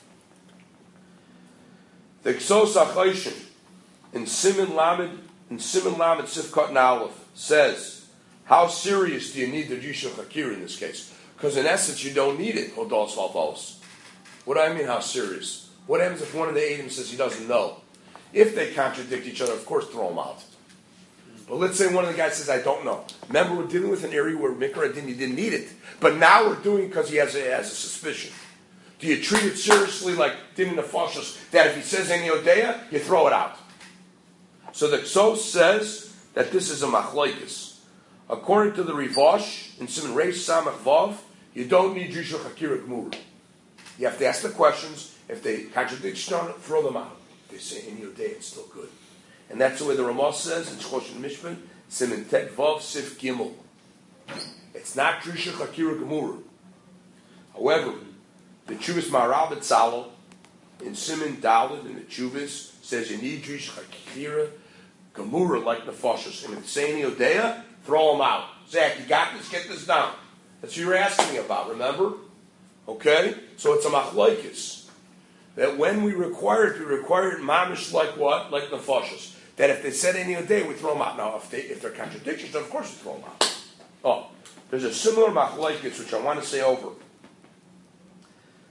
The Ksos HaChayshin in Siman Lamed, in Siman Lamed, Sif Kat and Aleph says, how serious do you need the Drisha Chakira in this case? Because in essence, you don't need it. Hodos Valvalos. What do I mean, how serious? What happens if one of the Eidim says he doesn't know? If they contradict each other, of course, throw them out. But let's say one of the guys says, I don't know. Remember, we're dealing with an area where Mikra didn't, he didn't need it. But now we're doing it because he has a, has a suspicion. Do you treat it seriously like Din Nefashos, that if he says any Odeya, you throw it out? So the Ksos says that this is a machlokes. According to the Rivosh, in Siman Reish Samach Vav, you don't need Drisha Chakira Gmur. You have to ask the questions. If they contradict each other, throw them out. If they say any Odeya, it's still good. And that's the way the Ramah says in Shchoshen Mishpan, Siman Tet Vav Sif Gimel. It's not Drisha Chakira Gmur. However, the Chuvas Maharal B'Tzalel in Siman Daled in the Chuvas says you need Drisha Chakira Gmur like Nefashos. And if they say any Odeya, throw them out. Zach, you got this? Get this down. That's what you were asking me about, remember? Okay? So it's a machlokes. That when we require it, we require it mamish like what? Like nefashos. That if they said any other day, we throw them out. Now, if, they, if they're contradictions, then of course we throw them out. Oh, there's a similar machlokes which I want to say over.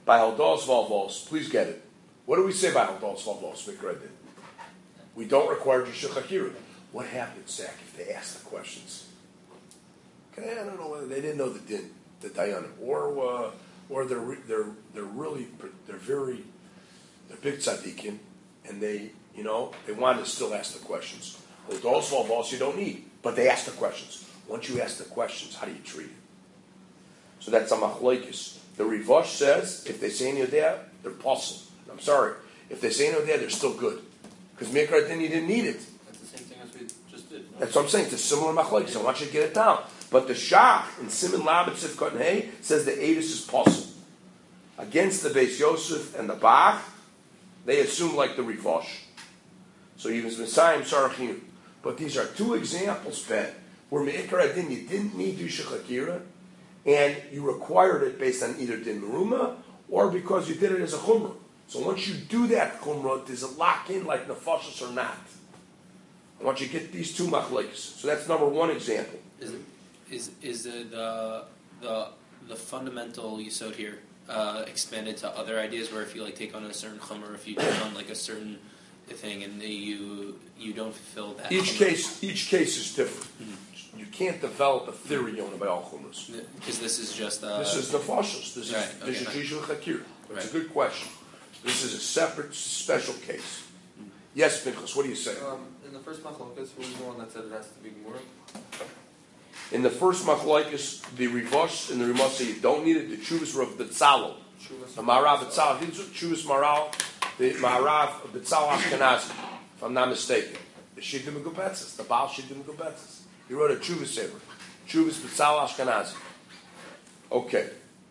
by Haldos Valvos, please get it. What do we say by Haldos Valvos, Mikra Din? We don't require Drusha Chakira. What happens, Zach, if they ask the questions? Okay, I don't know whether they didn't know the din, the dayanim, or uh, or they're re- they're they're really they're very they're big tzaddikim, and they you know they want to still ask the questions. Well, those valvos you don't need, but they ask the questions. Once you ask the questions, how do you treat it? So that's a machlokes. The Rivosh says if they say any of that, they're possible. I'm sorry, if they say any of that, they're still good because mikra din you didn't need it. That's the same thing as we just did. No? That's what I'm saying. It's a similar machlokes. I want you to get it down. But the Shach in Siman Lamed Sif Katan Hey says the Eidus is possible. Against the Beis Yosef and the Bach, they assume like the Rivosh. So he was Messiah Sarachinu. But these are two examples, Ben, where Me'ikar Adin, you didn't need Yusha Chakira, and you required it based on either Din Meruma, or because you did it as a Chumrah. So once you do that Chumrah, does it lock in like Nefashos or not? I want you to get these two machlokes. So that's number one example. Is it, is is the the the, the fundamental yesod here uh, expanded to other ideas where if you like take on a certain chumrah, if you take on like a certain thing and you you don't fulfill that. Each chumrah. case, each case is different. Mm-hmm. You can't develop a theory on about all chumras. Because this is just uh, This is the fashos. This right, is this is okay. Jishul Chakir. It's Right. a good question. This is a separate, special case. Yes, Pinchas, what do you say? Um, in the first machlokas, who was the one that said it has to be Gemara? In the first machlokes, the Rivosh and the Rimah say you don't need it. The Chuvas of Betzalel, the Marav Betzalel, Chuvas Maral, the Marav Betzalel Ashkenazi, if I'm not mistaken. The Shittim Gubetzes, the Baal Shittim Gubetzes. He wrote a Chuvas Sefer, Chuvas Betzalel Ashkenazi. Okay.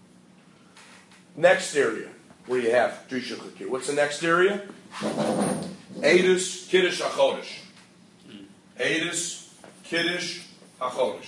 Next area where you have Drishah Chakir. What's the next area? Eidus Kiddush HaChodesh. Eidus Kiddush HaChodesh.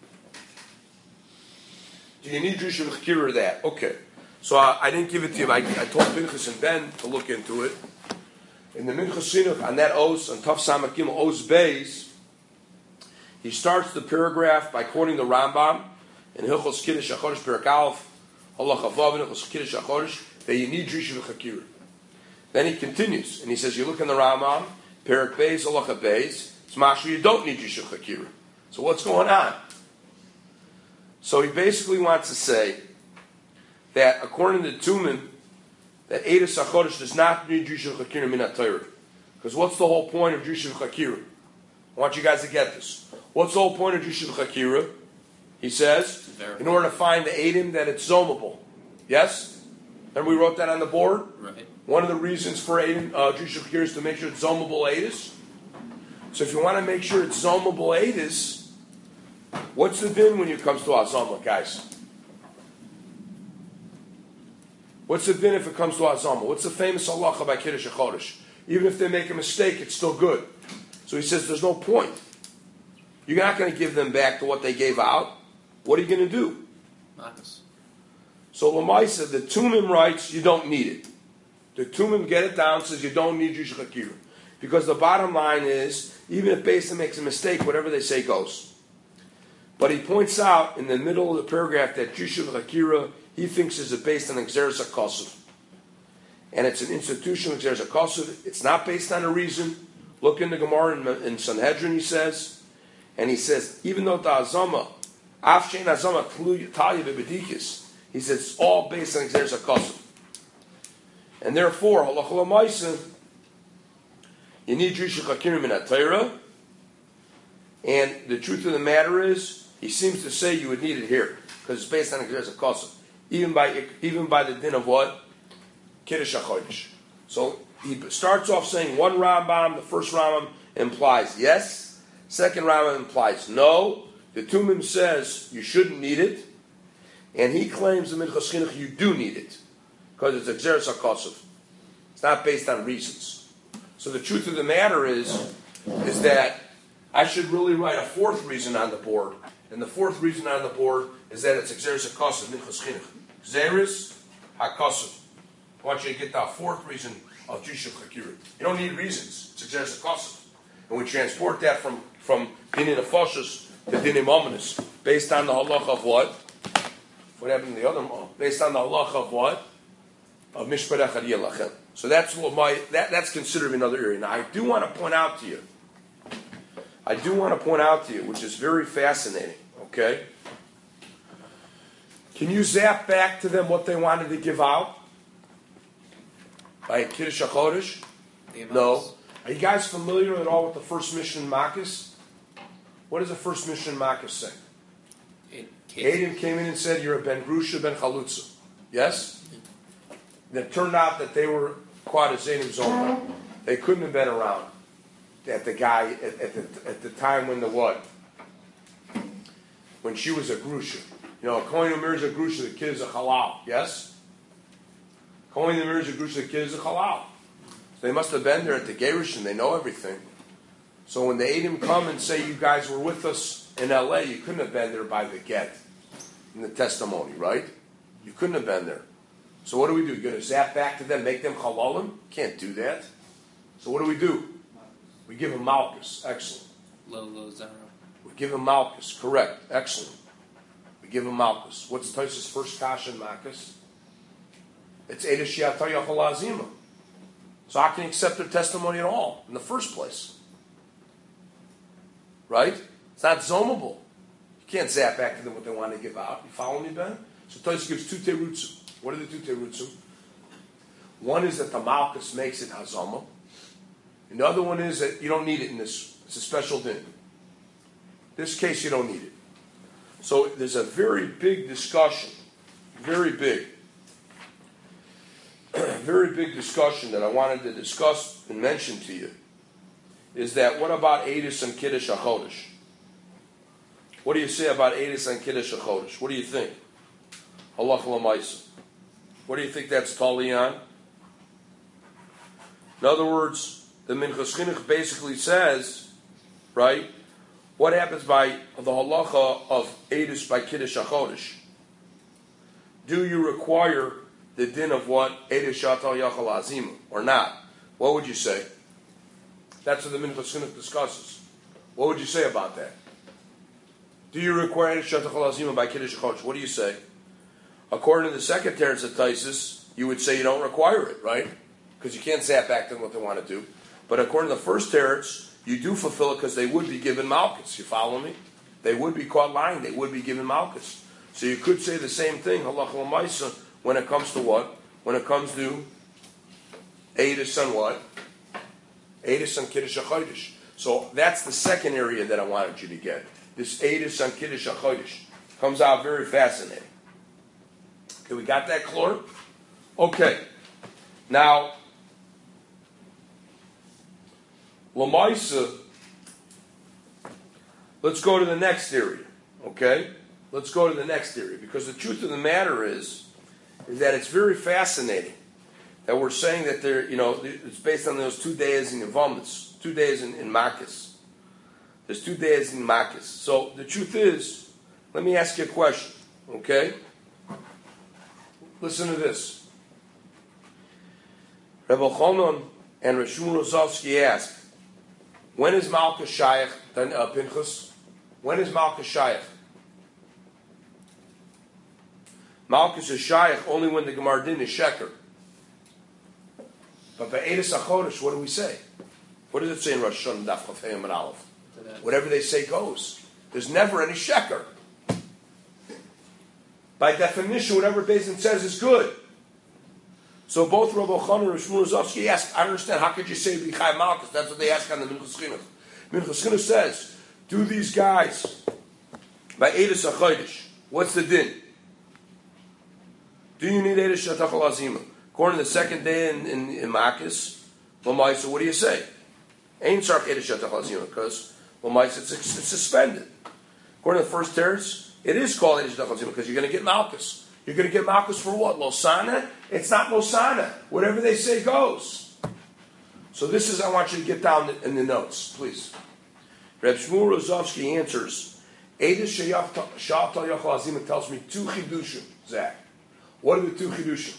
Do you need Drishah Chakir or that? Okay. So I, I didn't give it to you. I, I told Pinchas and Ben to look into it. In the Minchas Sinuch, on that Os, on Taf Samakim, Os Beis, he starts the paragraph by quoting the Rambam in Hilchos Kiddush HaChodesh, Perek Aleph, Halacha Vav, Hilchos Kiddush HaChodesh, that you need Drishah Chakir. Then he continues, and he says, you look in the Rambam, Perek Beis, Halacha Beis, it's mashma you don't need Drishah Chakir. So what's going on? So he basically wants to say that according to Tumim, that Eidus HaChodesh does not need Drishah Chakir min HaTorah. Because what's the whole point of Drishah Chakir? I want you guys to get this. What's the whole point of Drishah Chakir? He says, in order to find the Eidim that it's zomable. Yes? And we wrote that on the board? Right. One of the reasons for Eidim, uh, Drishah Chakir is to make sure it's zomable Eidus. So if you want to make sure it's zomable Eidus, what's the din when it comes to Azama, guys? What's the din if it comes to Azama? What's the famous halacha by Kiddush HaChodesh? Even if they make a mistake, it's still good. So he says there's no point. You're not going to give them back to what they gave out. What are you going to do? Matas. So Lamaisa, the Tumim writes you don't need it. The Tumim get it down, says you don't need Drishah Chakir. Because the bottom line is, even if Beis makes a mistake, whatever they say goes. But he points out in the middle of the paragraph that Drishah Chakira he thinks is based on Exeris HaKosuv. And it's an institutional Exeris HaKosuv. It's not based on a reason. Look in the Gemara in, in Sanhedrin, he says. And he says, even though the Azama, Afshein Azama Talya Bebedikis, he says it's all based on Exeris HaKosuv. And therefore, Halacha L'Maisa, you need Drishah Chakir min HaTorah. And the truth of the matter is, he seems to say you would need it here. Because it's based on Exeris HaKosuv. Even by even by the din of what? Kiddush HaChodesh. So he starts off saying one Rambam, the first Rambam implies yes, second Rambam implies no. The Tumim says you shouldn't need it, and he claims the Minchas Chinuch you do need it because it's Exeris HaKosuv. It's not based on reasons. So the truth of the matter is, is that I should really write a fourth reason on the board, and the fourth reason on the board is that it's Exeris HaKosuv, Minchas Chinuch. Exeris HaKosuv. I want you to get that fourth reason of Drishah Chakir. You don't need reasons. It's Exeris HaKosuv. And we transport that from, from Dinei Nefashos to Dinei Mominus, based on the halacha of what? What happened to the other one? Based on the halacha of what? of Mishpat Echad Yeh Lachem. So that's what my that, that's considered another area. Now I do want to point out to you. I do want to point out to you, which is very fascinating. Okay. Can you zap back to them what they wanted to give out? By Kiddush HaChodesh? No. Are you guys familiar at all with the first mission in Makkas? What does the first mission in Makkas say? Adam came in and said, "You're a Ben Grusha, Ben Chalutza." Yes? And it turned out that they were Quad Zainab Zoma. They couldn't have been around at the guy at, at the at the time when the what? When she was a Grusha. You know, a Kohen who marries a Grusha, the kid is a Halal. Yes? Kohen who marries a Grusha, the kid is a Halal. So they must have been there at the Gerush and they know everything. So when the Adam come and say, "You guys were with us in L A," you couldn't have been there by the get in the testimony, right? You couldn't have been there. So what do we do? You're going to zap back to them, make them halalim? Can't do that. So what do we do? We give them malchus. Excellent. Low, low, zara. We give them malchus. Correct. Excellent. We give them malchus. What's Tosha's first kasha in malchus? It's Eidah Shiata Yachal Azima. So I can accept their testimony at all in the first place. Right? It's not zomable. You can't zap back to them what they want to give out. You follow me, Ben? So Tosha gives two terutzim. What are the two terutzim? One is that the malchus makes it hazama. And the other one is that you don't need it in this. It's a special din. This case, you don't need it. So there's a very big discussion, very big, very big discussion that I wanted to discuss and mention to you, is that what about Eidus and Kiddush HaChodesh? What do you say about Eidus and Kiddush HaChodesh? What do you think? Halach l'maisa. What do you think that's tali on? In other words, the Minchas Chinuch basically says, right, what happens by the halacha of Eidus by Kiddush HaChodesh? Do you require the din of what? Eidus Shatal Yachal Azima, or not? What would you say? That's what the Minchas Chinuch discusses. What would you say about that? Do you require Eidus Shatal Azima by Kiddush HaChodesh? What do you say? According to the second teretz of Taisus, you would say you don't require it, right? Because you can't zap back to them what they want to do. But according to the first teretz, you do fulfill it because they would be given malchus. You follow me? They would be caught lying. They would be given malchus. So you could say the same thing, halach l'maisa, when it comes to what? When it comes to Eidus and what? Eidus and Kiddush HaChodesh. So that's the second area that I wanted you to get. This Eidus and Kiddush HaChodesh comes out very fascinating. Okay, we got that, Clor? Okay. Now, Lamaisa, let's go to the next area. Okay? Let's go to the next area. Because the truth of the matter is, is that it's very fascinating that we're saying that there, you know, it's based on those two days in Yevamos, two days in, in Makkas. There's two days in Makkas. So the truth is, let me ask you a question. Okay? Listen to this. Rebbe Chonon and Rishon Rozovsky ask, when is Malchus Shaykh, then uh, Pinchas? When is Malchus Shaykh? Malchus is Shaykh only when the Gemar Din is Sheker. But by Eidus HaChodesh, what do we say? What does it say in Rosh Hashanah, Daf Chaf Heyam and Aleph? Whatever they say goes. There's never any Sheker. By definition, whatever Beis says is good. So both Rabbi Chanan and Shmuel Rozovsky ask, I understand, how could you say B'chai Malchus? That's what they ask on the Minchas Chinuch. Minchas Chinuch says, do these guys, by Eidus HaChodesh, what's the din? Do you need Eidus Shatachal Azima? According to the second day in, in, in Makkas, Lamaisa, what do you say? Ain't Sark Eidus Shatachal Azima, because Lamaisa, it's, it's suspended. According to the first teretz, it is called Eidus Shatachal Azima, because you're going to get Malchus. You're going to get Malchus for what? Losana? It's not Losana. Whatever they say goes. So this is, I want you to get down in the notes, please. Reb Shmuel Rozovsky answers, Eidus Shatachal Azima tells me two chidushim, Zach. What are the two chidushim?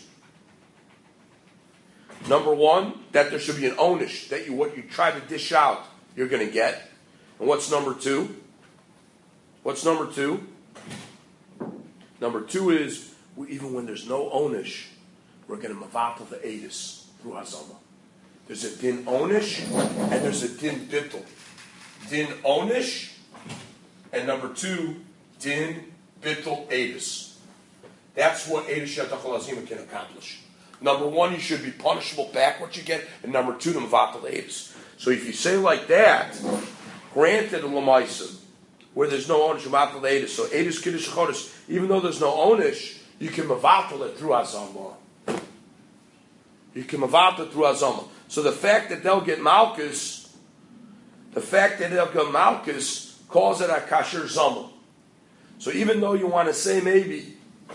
Number one, that there should be an onish, that you what you try to dish out, you're going to get. And what's number two? What's number two? Number two is, even when there's no onish, we're going to mavatal the edus through hazama. There's a din onish and there's a din bittul. Din onish and number two, din bittul edus. That's what edus shetachol hazima can accomplish. Number one, you should be punishable back what you get, and number two, the mavatal the edus. So if you say like that, granted a lamaisa, where there's no onish, mavatal the edus. So edus kiddush chodesh, even though there's no onish, you can mavatal it through hazama. You can mavatal it through hazama. So the fact that they'll get malchus, the fact that they'll get malchus, calls it a kasher zama. So even though you want to say maybe,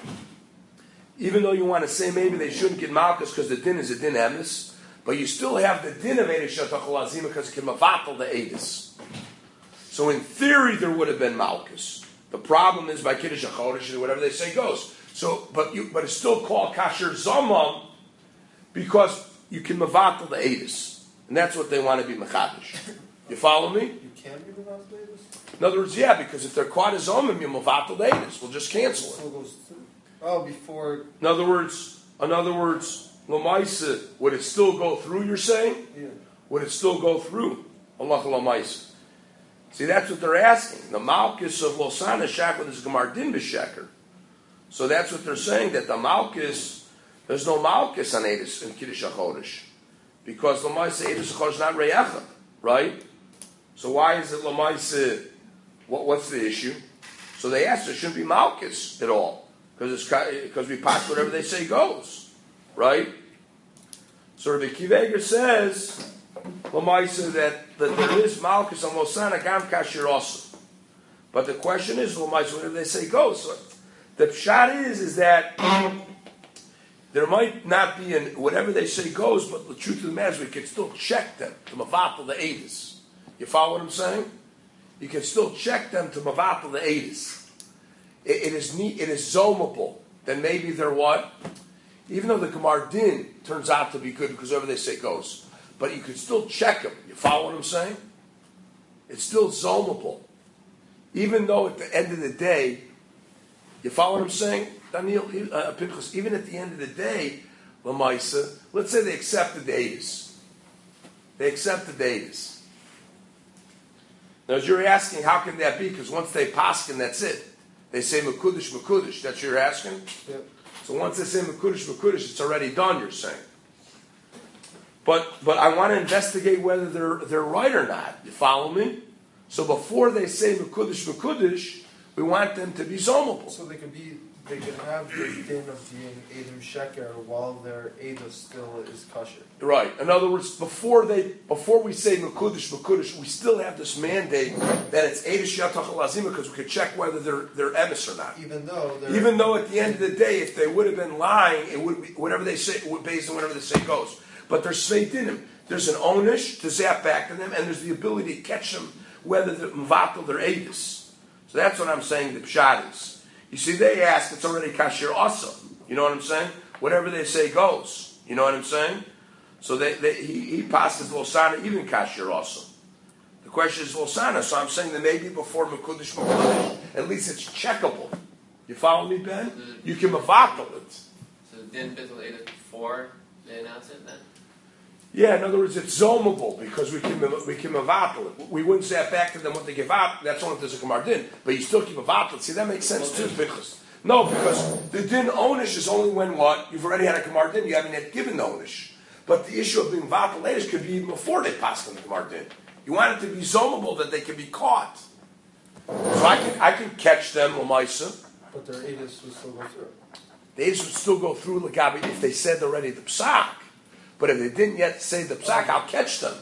even though you want to say maybe they shouldn't get malchus because the din is a din emes, but you still have the din of edus shetachol hazima because it can mavatal the edus. So in theory there would have been malchus. The problem is by kiddush hachodesh, whatever they say goes. So, but you, but it's still called kasher zama because you can mavatal the edus, and that's what they want to be mechadish. You follow me? You can be mavatal the edus? In other words, yeah, because if they're quad as omim, you mavatal the edus. We'll just cancel it. Still goes through. Oh, before. In other words, in other words, lamaisa, would it still go through? You're saying? Yeah. Would it still go through? Allah lamaisa. See, that's what they're asking. The malchus of Losana Shakla is Gemar Din B'Sheker. So that's what they're saying, that the malchus, there's no malchus on Edis in Kiddush HaChodesh. Because Lamaisa Edis HaChodesh is not Reyacha, right? So why is it Lamaisa, what, what's the issue? So they asked, there shouldn't be malchus at all. Because it's because we pass whatever they say goes. Right? So Rabbi Kiveger says, Lamaisa, that, that there is malchus on Losana Gam Kashir also. But the question is, Lamaisa, whatever they say goes. So the pshat is, is that there might not be an whatever they say goes, but the truth of the matter is we can still check them to mavatal the edus. You follow what I'm saying? You can still check them to mavatal the edus. It, it is neat, it is zomable. Then maybe they're what? Even though the Gemar Din turns out to be good because whatever they say goes, but you can still check them. You follow what I'm saying? It's still zomable. Even though at the end of the day, you follow what I'm saying? Daniel, uh, Pinchas, even at the end of the day, Lamaisa, let's say they accepted the edus. They accepted the edus. Now, as you're asking, how can that be? Because once they paskin, that's it. They say Mekudish, Mekudish. That's what you're asking? Yep. So once they say Mekudish, Mekudish, it's already done, you're saying. But but I want to investigate whether they're they're right or not. You follow me? So before they say Mekudish, Mekudish, we want them to be zomable. So they could be, they could have the din of being Edom Sheker while their Edom still is kosher. Right. In other words, before they, before we say Mekudish, Mekudish, we still have this mandate that it's Eidish Yatachal Azima because we could check whether they're they're emes or not. Even though they're... Even though at the end of the day, if they would have been lying, it would be, whatever they say, based on whatever they say goes. But there's sveit in them. There's an onish to zap back to them, and there's the ability to catch them whether they're mvatal, they're Eidus. So that's what I'm saying, the pshat is. You see, they ask, it's already kasher also. You know what I'm saying? Whatever they say goes. You know what I'm saying? So they, they, he, he passes Losana even kasher also. The question is Losana, so I'm saying that maybe before Mekudish Mekudish, at least it's checkable. You follow me, Ben? You can mavatal it. So then Bittul Edus before they announce it then? Yeah, in other words, it's zomable because we can we can mavatal it. We wouldn't say back to them what they give out. That's only if there's a Gemar Din, but you still keep mavatal it. See, that makes sense too, Pinchas. No, because the din onish is only when what you've already had a Gemar Din, you haven't yet given the onish. But the issue of being mavatal latest could be even before they pass on the Gemar Din. You want it to be zomable that they can be caught. So I can I can catch them, Lamaisa. But their Edom would still go through. The Edom would still go through Lagabi if they said already the psak. But if they didn't yet say the psak, I'll catch them.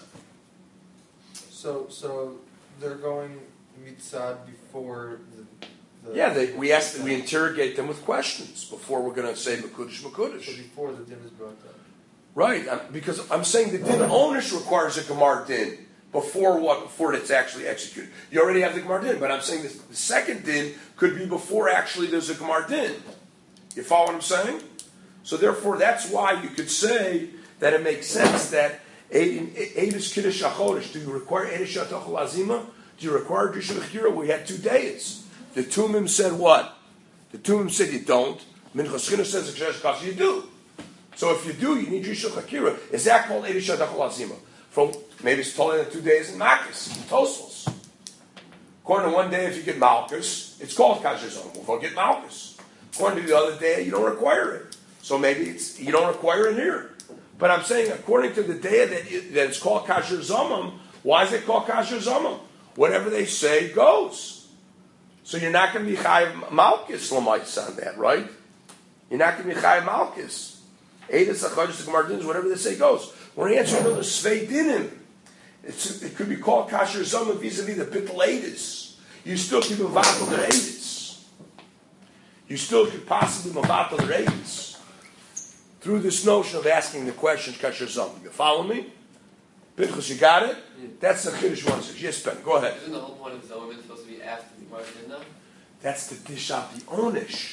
So, so they're going mitzad before the. the Yeah, they, we ask, we interrogate them with questions before we're going to say Mekudish, So Mekudish. before the din is brought up. Right, I'm- because I'm saying the din onish requires a Gemar Din before what? Before it's actually executed. You already have the Gemar Din, but I'm saying this, the second din could be before actually there's a Gemar Din. You follow what I'm saying? So therefore, that's why you could say that it makes sense that Eidus Kiddush HaChodesh, do you require Eidish Yatachal Azima? Do you require Drusha Bechira? We had two days. The Tumim said what? The Tumim said you don't. Minchas Chinuch says you do. So if you do, you need Rishon Chakira. Is that called Eidish Adachol Azima? From maybe it's told in two days in Makis, in Tosfos. According to one day, if you get Malchus, it's called Kasher Zom. We'll get Malchus. According to the other day, you don't require it. So maybe it's you don't require it here. But I'm saying, according to the day that, it, that it's called Kasher Zomam, why is it called Kasher Zomam? Whatever they say goes. So you're not going to be Chayiv Malchus, Lamites, on that, right? You're not going to be Chayiv Malchus. Eidas, Achadosh, the Gemardins, whatever they say goes. We're answering another Svei Dinim. It's, it could be called Kasher Zomam vis-a-vis the Bittul Eidas. You still keep Mavatal their Eidas. You still could possibly Mavatal their Eidas. Through this notion of asking the question, Kasher Zomam. You follow me? Pinchas, you got it? Yeah. That's the Chiddush one six. Yes, Ben, go ahead. Isn't the whole point of Zomim supposed to be after the Gemara Dinah? That's to dish out the Onish.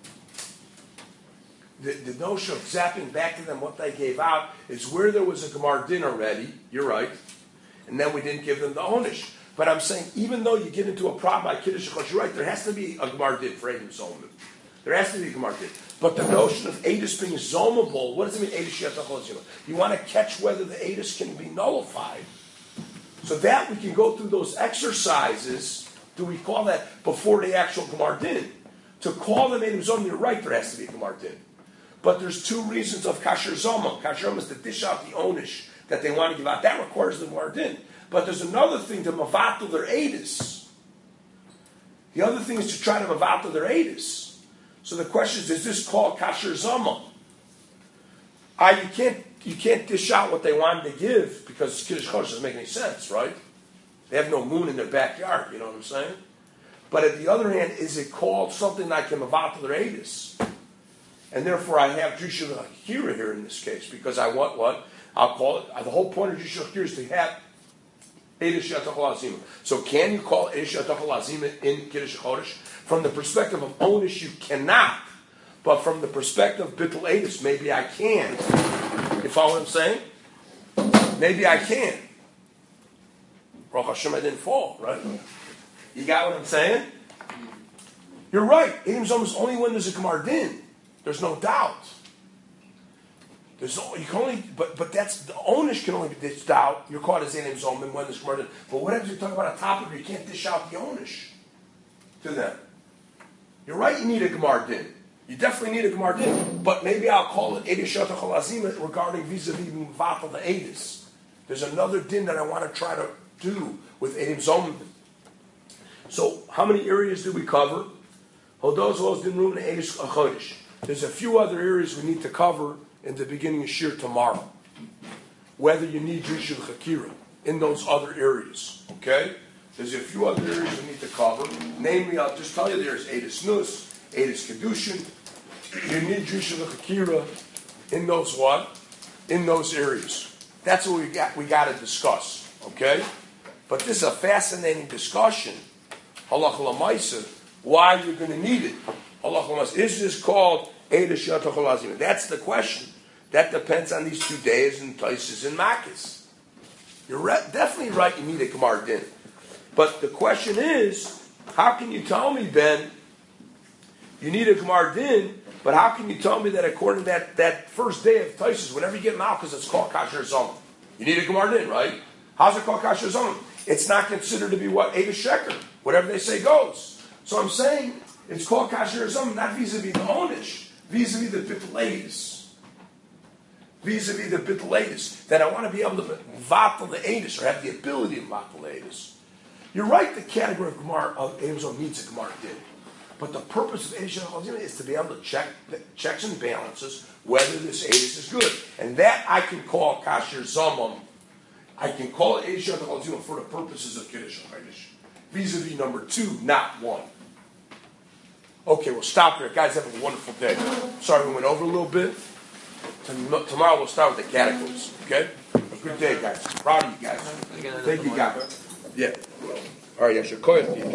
The, the notion of zapping back to them what they gave out is where there was a Gemar Din already, you're right, and then we didn't give them the Onish. But I'm saying, even though you get into a problem by Kiddush Chos, you're right, there has to be a Gemar Din for Eidim Zomim. There has to be a Gemar Din. But the notion of Eidus being Zomable, what does it mean, Eidus Yatachol? You want to catch whether the Eidus can be nullified. So that we can go through those exercises, do we call that before the actual Gemar Din? To call them Eidim Zomim, you're right, there has to be a Gemar Din. But there's two reasons of Kasher Zomam. Kasher Zomam is to dish out the Onish that they want to give out. That requires the Gemar Din. But there's another thing to Mavatul their Eidus. The other thing is to try to Mavatul their Eidus. So the question is, is this called Kasher Zomam? I, you can't you can't dish out what they wanted to give because Kiddush Chodesh doesn't make any sense, right? They have no moon in their backyard, you know what I'm saying? But at the other hand, is it called something like a Mavatul their Eidus? And therefore I have Drusha Akira here in this case, because I want what? I'll call it, the whole point of Drusha Akira is to have Eidish Yatachol Azima. So can you call Eidish Yatachol Azima in Kiddush Chodesh? From the perspective of Onish, you cannot. But from the perspective of Bittul Eidus, maybe I can. You follow what I'm saying? Maybe I can. Baruch Hashem, I didn't fall, right? You got what I'm saying? You're right. Eidim Zomim is only when there's a Gemar Din. There's no doubt. There's no, you can only, but but that's the Onish can only be dished out. You're caught as Eidim Zomim when there's Gemar Din. But what happens if you talk about a topic where you can't dish out the Onish to them? You're right. You need a Gemar Din. You definitely need a Gemar Din. But maybe I'll call it Eidish Yatachol Azima regarding vis-a-vis Mvatal the Eidus. There's another din that I want to try to do with Eidim Zomim. So how many areas did we cover? Hodos Los Din Rum and Eidish Chodesh. There's a few other areas we need to cover in the beginning of Shir tomorrow. Whether you need Rishon Chakira in those other areas. Okay? There's a few other areas we need to cover. Namely, I'll just tell you there's Eidish Nus, Eidish Kedushin. You need Rishon Chakira in those what? In those areas. That's what we got we got to discuss. Okay? But this is a fascinating discussion. Halacha l'maisa, why you're going to need it. Halacha l'maisa. Is this called Eidish Yatachol Azima? That's the question. That depends on these two days and places in Makis. You're re- definitely right, you need a Gemar Din. But the question is, how can you tell me, Ben, you need a Gemar Din, but how can you tell me that according to that, that first day of Taisus, whenever you get Malchus, it's called Kasher Zomim? You need a Gemar Din, right? How's it called Kasher Zomim? It's not considered to be what? Eidish Sheker. Whatever they say goes. So I'm saying, it's called Kasher Zomim, not vis-a-vis the Onish, vis-a-vis the Bittul Eidus. Vis-a-vis the Bittul Eidus. That I want to be able to vatal the Eidus, or have the ability to vatal the Eidus. You're right, the category of Gemar of Eidim Zomim needs a Gemar Din. But the purpose of Eidish Yatachol is to be able to check the checks and balances whether this Eidus is good. And that I can call Kasher Zomim. I can call it Eidish Yatachol for the purposes of Kiddush Chodesh. Vis-a-vis number two, not one. Okay, we'll stop there. Guys, have a wonderful day. Sorry we went over a little bit. Tomorrow we'll start with the categories. Okay? A good day, guys. Proud of you guys. Thank you, guys. Yeah. All right, I should call it.